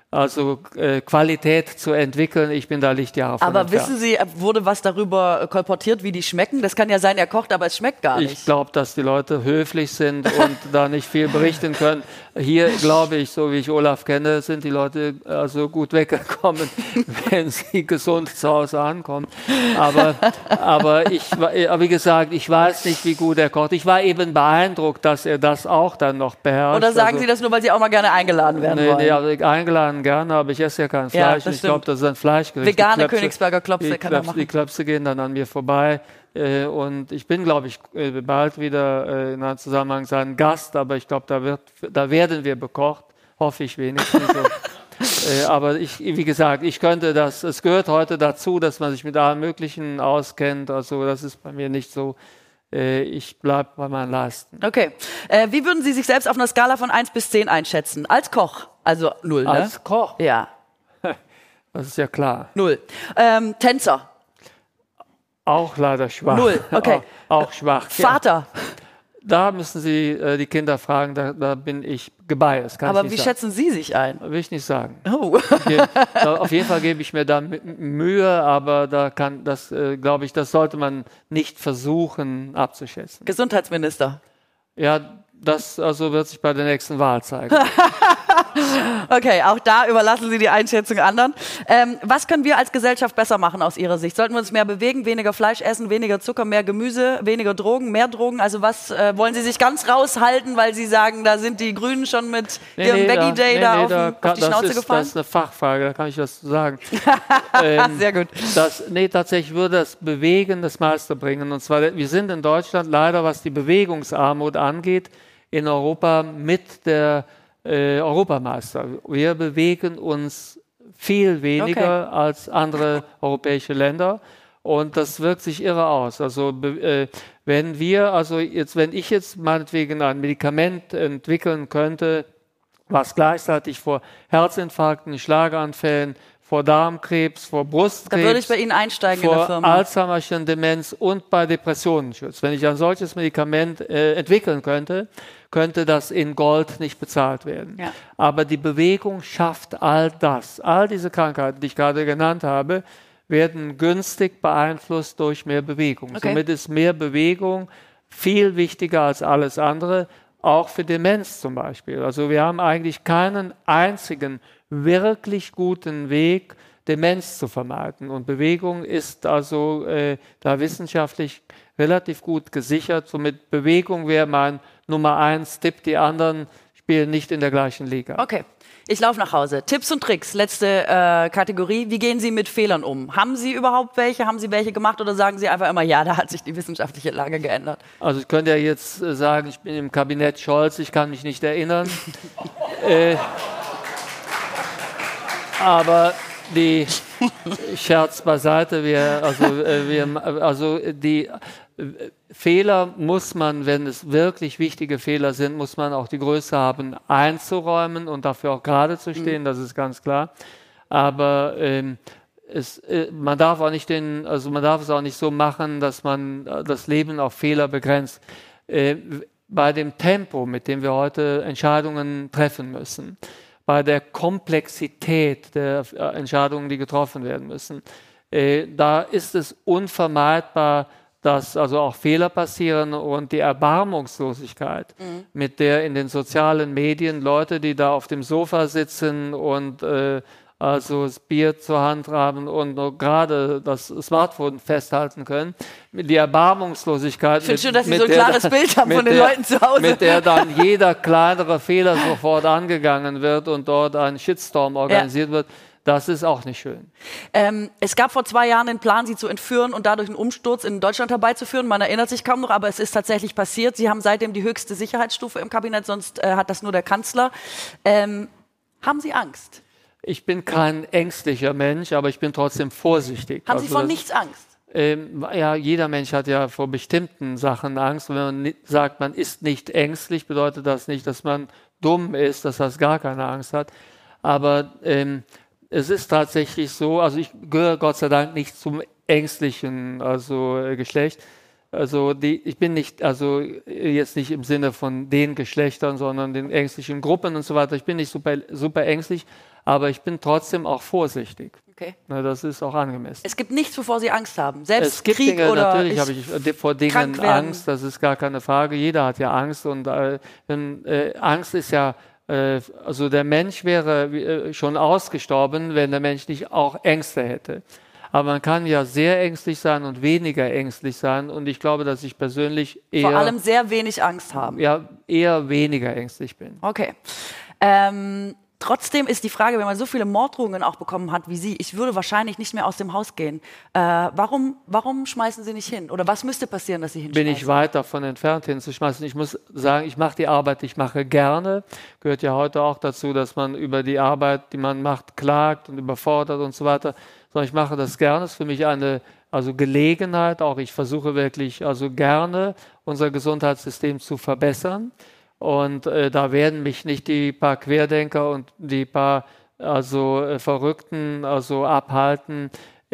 Qualität zu entwickeln. Ich bin da Lichtjahre von entfernt. Aber wissen Sie, wurde was darüber kolportiert, wie die schmecken? Das kann ja sein, er kocht, aber es schmeckt gar nicht. Ich glaube, dass die Leute höflich sind und da nicht viel berichten können. Hier, glaube ich, so wie ich Olaf kenne, sind die Leute also gut weggekommen, wenn sie gesund zu Hause ankommen. Aber wie gesagt, ich weiß nicht, wie gut er kocht. Ich war eben beeindruckt, dass er das auch dann noch beherrscht. Oder sagen Sie das nur, weil Sie auch mal gerne eingeladen werden wollen? Nee, also eingeladen gerne, aber ich esse ja kein Fleisch. Ich glaube, das ist ein Fleischgericht. Vegane Königsberger Klopse kann er machen. Die Klöpse gehen dann an mir vorbei. Und ich bin, glaube ich, bald wieder in einem Zusammenhang sein Gast, aber ich glaube, da werden wir bekocht, hoffe ich wenigstens. Aber wie gesagt, es gehört heute dazu, dass man sich mit allem Möglichen auskennt, also das ist bei mir nicht so. Ich bleibe bei meinen Leisten. Okay. Wie würden Sie sich selbst auf einer Skala von 1 bis 10 einschätzen? Als Koch? Also 0, ne? Als Koch? Ja. Das ist ja klar. 0. Tänzer? Auch leider schwach. 0, okay. Auch schwach. Vater? Ja. Da müssen Sie die Kinder fragen, da bin ich gebiased. Aber wie schätzen Sie sich ein? Will ich nicht sagen. Oh. Auf jeden Fall gebe ich mir da Mühe, aber glaube ich, das sollte man nicht versuchen abzuschätzen. Gesundheitsminister? Ja, das wird sich bei der nächsten Wahl zeigen. Okay, auch da überlassen Sie die Einschätzung anderen. Was können wir als Gesellschaft besser machen aus Ihrer Sicht? Sollten wir uns mehr bewegen, weniger Fleisch essen, weniger Zucker, mehr Gemüse, weniger Drogen, mehr Drogen? Also was wollen Sie sich ganz raushalten, weil Sie sagen, da sind die Grünen schon mit ihrem Veggie Day auf die Schnauze gefallen? Das ist eine Fachfrage, da kann ich was zu sagen. Sehr gut. Tatsächlich würde das Bewegen das meiste bringen. Und zwar, wir sind in Deutschland leider, was die Bewegungsarmut angeht, in Europa mit der Europameister. Wir bewegen uns viel weniger als andere europäische Länder und das wirkt sich irre aus. Also wenn ich jetzt meinetwegen ein Medikament entwickeln könnte, was gleichzeitig vor Herzinfarkten, Schlaganfällen, vor Darmkrebs, vor Brustkrebs, da würde ich bei Ihnen einsteigen in der Firma. Vor Alzheimerschen Demenz und bei Depressionen schützt. Wenn ich ein solches Medikament entwickeln könnte das in Gold nicht bezahlt werden. Ja. Aber die Bewegung schafft all das. All diese Krankheiten, die ich gerade genannt habe, werden günstig beeinflusst durch mehr Bewegung. Okay. Somit ist mehr Bewegung viel wichtiger als alles andere, auch für Demenz zum Beispiel. Also wir haben eigentlich keinen einzigen wirklich guten Weg, Demenz zu vermeiden. Und Bewegung ist also da wissenschaftlich relativ gut gesichert. Somit Bewegung wäre mein Nummer 1 Tipp. Die anderen spielen nicht in der gleichen Liga. Okay, ich laufe nach Hause. Tipps und Tricks, letzte Kategorie. Wie gehen Sie mit Fehlern um? Haben Sie überhaupt welche? Haben Sie welche gemacht oder sagen Sie einfach immer, ja, da hat sich die wissenschaftliche Lage geändert? Also ich könnte ja jetzt sagen, ich bin im Kabinett Scholz, ich kann mich nicht erinnern. Aber die Scherz beiseite, die Fehler muss man, wenn es wirklich wichtige Fehler sind, muss man auch die Größe haben, einzuräumen und dafür auch gerade zu stehen, das ist ganz klar. Aber man darf es auch nicht so machen, dass man das Leben auf Fehler begrenzt. bei dem Tempo, mit dem wir heute Entscheidungen treffen müssen, bei der Komplexität der Entscheidungen, die getroffen werden müssen, da ist es unvermeidbar, dass also auch Fehler passieren und die Erbarmungslosigkeit, mit der in den sozialen Medien Leute, die da auf dem Sofa sitzen und also das Bier zur Hand haben und nur gerade das Smartphone festhalten können, die Erbarmungslosigkeit. Ich finde schön, dass Sie so ein klares Bild haben von den Leuten zu Hause. Mit der dann jeder kleinere Fehler sofort angegangen wird und dort ein Shitstorm organisiert wird. Das ist auch nicht schön. Es gab vor 2 Jahren den Plan, Sie zu entführen und dadurch einen Umsturz in Deutschland herbeizuführen. Man erinnert sich kaum noch, aber es ist tatsächlich passiert. Sie haben seitdem die höchste Sicherheitsstufe im Kabinett, sonst hat das nur der Kanzler. Haben Sie Angst? Ich bin kein ängstlicher Mensch, aber ich bin trotzdem vorsichtig. Haben Sie von nichts Angst? Ja, jeder Mensch hat ja vor bestimmten Sachen Angst. Und wenn man sagt, man ist nicht ängstlich, bedeutet das nicht, dass man dumm ist, dass man gar keine Angst hat. Aber es ist tatsächlich so, also ich gehöre Gott sei Dank nicht zum ängstlichen Geschlecht. Also ich bin nicht, also jetzt nicht im Sinne von den Geschlechtern, sondern den ängstlichen Gruppen und so weiter. Ich bin nicht super ängstlich, aber ich bin trotzdem auch vorsichtig. Okay. Na, das ist auch angemessen. Es gibt nichts, wovor Sie Angst haben. Selbst es gibt Krieg Dinge, oder natürlich habe ich vor Dingen Angst, das ist gar keine Frage. Jeder hat ja Angst und Angst ist ja, also der Mensch wäre schon ausgestorben, wenn der Mensch nicht auch Ängste hätte. Aber man kann ja sehr ängstlich sein und weniger ängstlich sein. Und ich glaube, dass ich persönlich eher... Vor allem sehr wenig Angst haben. Ja, eher weniger ängstlich bin. Okay. Trotzdem ist die Frage, wenn man so viele Morddrohungen auch bekommen hat wie Sie, ich würde wahrscheinlich nicht mehr aus dem Haus gehen. Warum schmeißen Sie nicht hin? Oder was müsste passieren, dass Sie hinschmeißen? Bin ich weit davon entfernt, hinzuschmeißen. Ich muss sagen, ich mache die Arbeit, ich mache gerne. Gehört ja heute auch dazu, dass man über die Arbeit, die man macht, klagt und überfordert und so weiter. Sondern ich mache das gerne. Es ist für mich eine Gelegenheit. Auch ich versuche wirklich gerne unser Gesundheitssystem zu verbessern. Und da werden mich nicht die paar Querdenker und die paar Verrückten abhalten,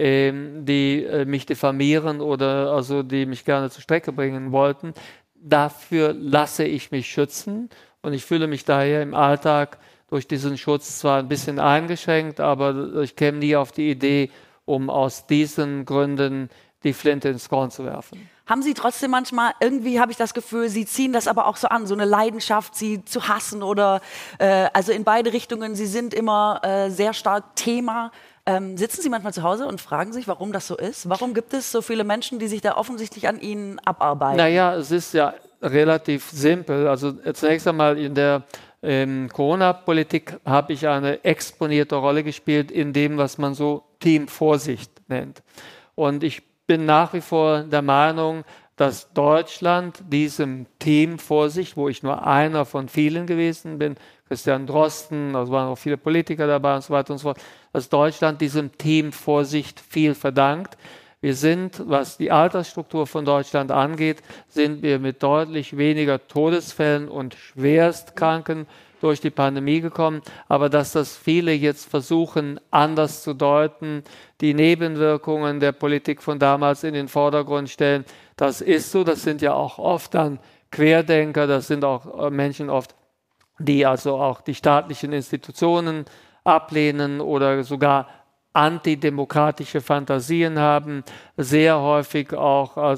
die mich diffamieren oder die mich gerne zur Strecke bringen wollten. Dafür lasse ich mich schützen und ich fühle mich daher im Alltag durch diesen Schutz zwar ein bisschen eingeschränkt, aber ich käme nie auf die Idee, um aus diesen Gründen die Flinte ins Korn zu werfen. Haben Sie trotzdem manchmal, irgendwie habe ich das Gefühl, Sie ziehen das aber auch so an, so eine Leidenschaft, Sie zu hassen oder also in beide Richtungen, Sie sind immer sehr stark Thema. Sitzen Sie manchmal zu Hause und fragen sich, warum das so ist? Warum gibt es so viele Menschen, die sich da offensichtlich an Ihnen abarbeiten? Naja, es ist ja relativ simpel. Also zunächst einmal in der Corona-Politik habe ich eine exponierte Rolle gespielt in dem, was man so Teamvorsicht nennt. Und ich bin nach wie vor der Meinung, dass Deutschland diesem Teamvorsicht, wo ich nur einer von vielen gewesen bin, Christian Drosten, also waren auch viele Politiker dabei und so weiter und so fort, dass Deutschland diesem Teamvorsicht viel verdankt. Wir sind, was die Altersstruktur von Deutschland angeht, sind wir mit deutlich weniger Todesfällen und Schwerstkranken durch die Pandemie gekommen. Aber dass das viele jetzt versuchen, anders zu deuten, die Nebenwirkungen der Politik von damals in den Vordergrund stellen, das ist so. Das sind ja auch oft dann Querdenker, das sind auch Menschen oft, die also auch die staatlichen Institutionen ablehnen oder sogar antidemokratische Fantasien haben, sehr häufig auch kann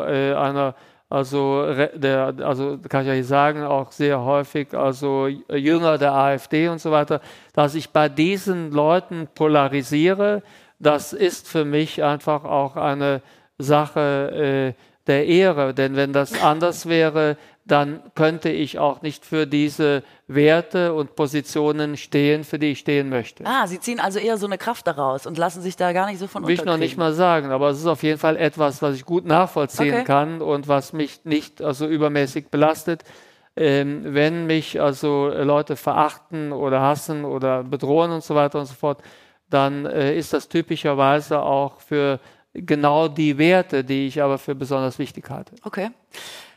ich ja hier sagen, auch sehr häufig Jünger der AfD und so weiter, dass ich bei diesen Leuten polarisiere, das ist für mich einfach auch eine Sache der Ehre, denn wenn das anders wäre, dann könnte ich auch nicht für diese Werte und Positionen stehen, für die ich stehen möchte. Sie ziehen also eher so eine Kraft daraus und lassen sich da gar nicht so von unterkriegen. Will ich noch nicht mal sagen, aber es ist auf jeden Fall etwas, was ich gut nachvollziehen kann und was mich nicht übermäßig belastet. Wenn mich Leute verachten oder hassen oder bedrohen und so weiter und so fort, dann ist das typischerweise auch für genau die Werte, die ich aber für besonders wichtig halte. Okay.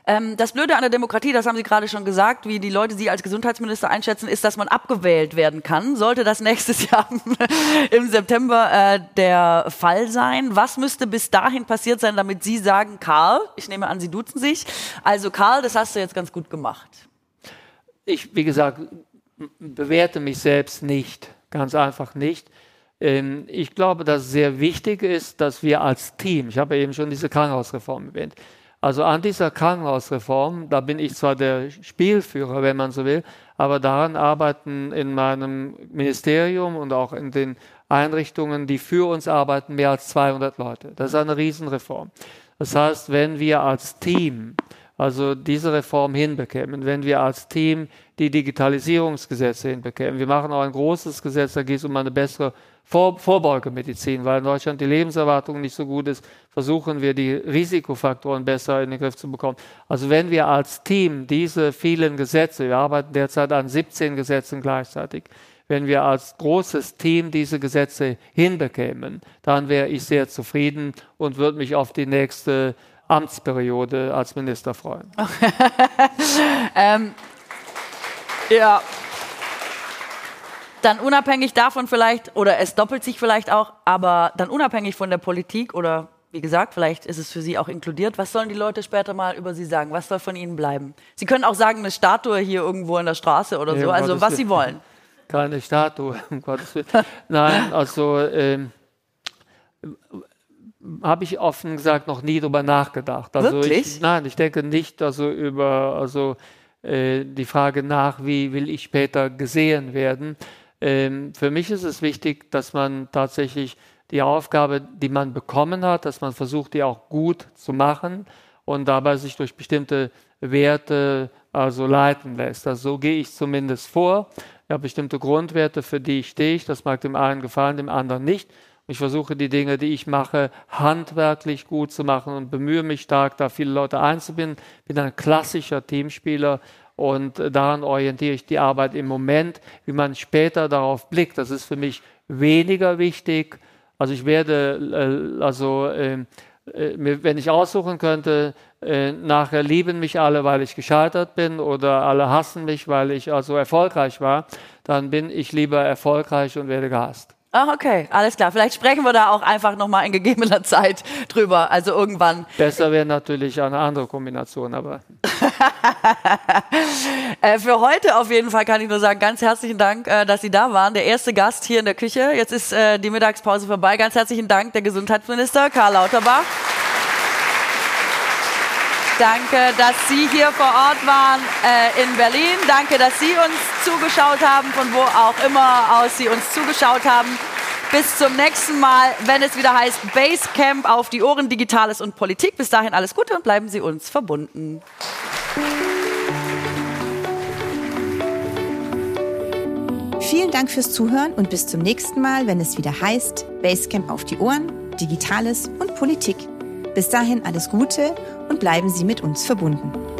Das Blöde an der Demokratie, das haben Sie gerade schon gesagt, wie die Leute Sie als Gesundheitsminister einschätzen, ist, dass man abgewählt werden kann. Sollte das nächstes Jahr im September der Fall sein? Was müsste bis dahin passiert sein, damit Sie sagen, Karl, ich nehme an, Sie duzen sich, also Karl, das hast du jetzt ganz gut gemacht. Ich, wie gesagt, bewerte mich selbst nicht, ganz einfach nicht. Ich glaube, dass es sehr wichtig ist, dass wir als Team, ich habe eben schon diese Krankenhausreform erwähnt, also an dieser Krankenhausreform, da bin ich zwar der Spielführer, wenn man so will, aber daran arbeiten in meinem Ministerium und auch in den Einrichtungen, die für uns arbeiten, mehr als 200 Leute. Das ist eine Riesenreform. Das heißt, wenn wir als Team also diese Reform hinbekämen, wenn wir als Team die Digitalisierungsgesetze hinbekämen. Wir machen auch ein großes Gesetz, da geht es um eine bessere Vorbeugemedizin, weil in Deutschland die Lebenserwartung nicht so gut ist, versuchen wir die Risikofaktoren besser in den Griff zu bekommen. Also wenn wir als Team diese vielen Gesetze, wir arbeiten derzeit an 17 Gesetzen gleichzeitig, wenn wir als großes Team diese Gesetze hinbekämen, dann wäre ich sehr zufrieden und würde mich auf die nächste Amtsperiode als Minister freuen. Ja. Dann unabhängig davon vielleicht, oder es doppelt sich vielleicht auch, aber dann unabhängig von der Politik oder wie gesagt, vielleicht ist es für Sie auch inkludiert, was sollen die Leute später mal über Sie sagen? Was soll von Ihnen bleiben? Sie können auch sagen, eine Statue hier irgendwo in der Straße oder so, also was Sie wollen. Keine Statue, um Gottes Willen. Nein, also habe ich offen gesagt noch nie drüber nachgedacht. Also wirklich? Ich denke nicht über die Frage nach, wie will ich später gesehen werden. Für mich ist es wichtig, dass man tatsächlich die Aufgabe, die man bekommen hat, dass man versucht, die auch gut zu machen und dabei sich durch bestimmte Werte also leiten lässt. Also so gehe ich zumindest vor. Ich habe bestimmte Grundwerte, für die stehe ich. Das mag dem einen gefallen, dem anderen nicht. Ich versuche die Dinge, die ich mache, handwerklich gut zu machen und bemühe mich stark, da viele Leute einzubinden. Ich bin ein klassischer Teamspieler und daran orientiere ich die Arbeit im Moment. Wie man später darauf blickt, das ist für mich weniger wichtig. Also ich werde, wenn ich aussuchen könnte, nachher lieben mich alle, weil ich gescheitert bin oder alle hassen mich, weil ich also erfolgreich war, dann bin ich lieber erfolgreich und werde gehasst. Ach, okay, alles klar. Vielleicht sprechen wir da auch einfach nochmal in gegebener Zeit drüber, also irgendwann. Besser wäre natürlich eine andere Kombination, aber... Für heute auf jeden Fall kann ich nur sagen, ganz herzlichen Dank, dass Sie da waren. Der erste Gast hier in der Küche. Jetzt ist die Mittagspause vorbei. Ganz herzlichen Dank, der Gesundheitsminister Karl Lauterbach. Danke, dass Sie hier vor Ort waren in Berlin. Danke, dass Sie uns zugeschaut haben, von wo auch immer aus Sie uns zugeschaut haben. Bis zum nächsten Mal, wenn es wieder heißt Basecamp auf die Ohren, Digitales und Politik. Bis dahin alles Gute und bleiben Sie uns verbunden. Vielen Dank fürs Zuhören und bis zum nächsten Mal, wenn es wieder heißt Basecamp auf die Ohren, Digitales und Politik. Bis dahin alles Gute und bleiben Sie mit uns verbunden.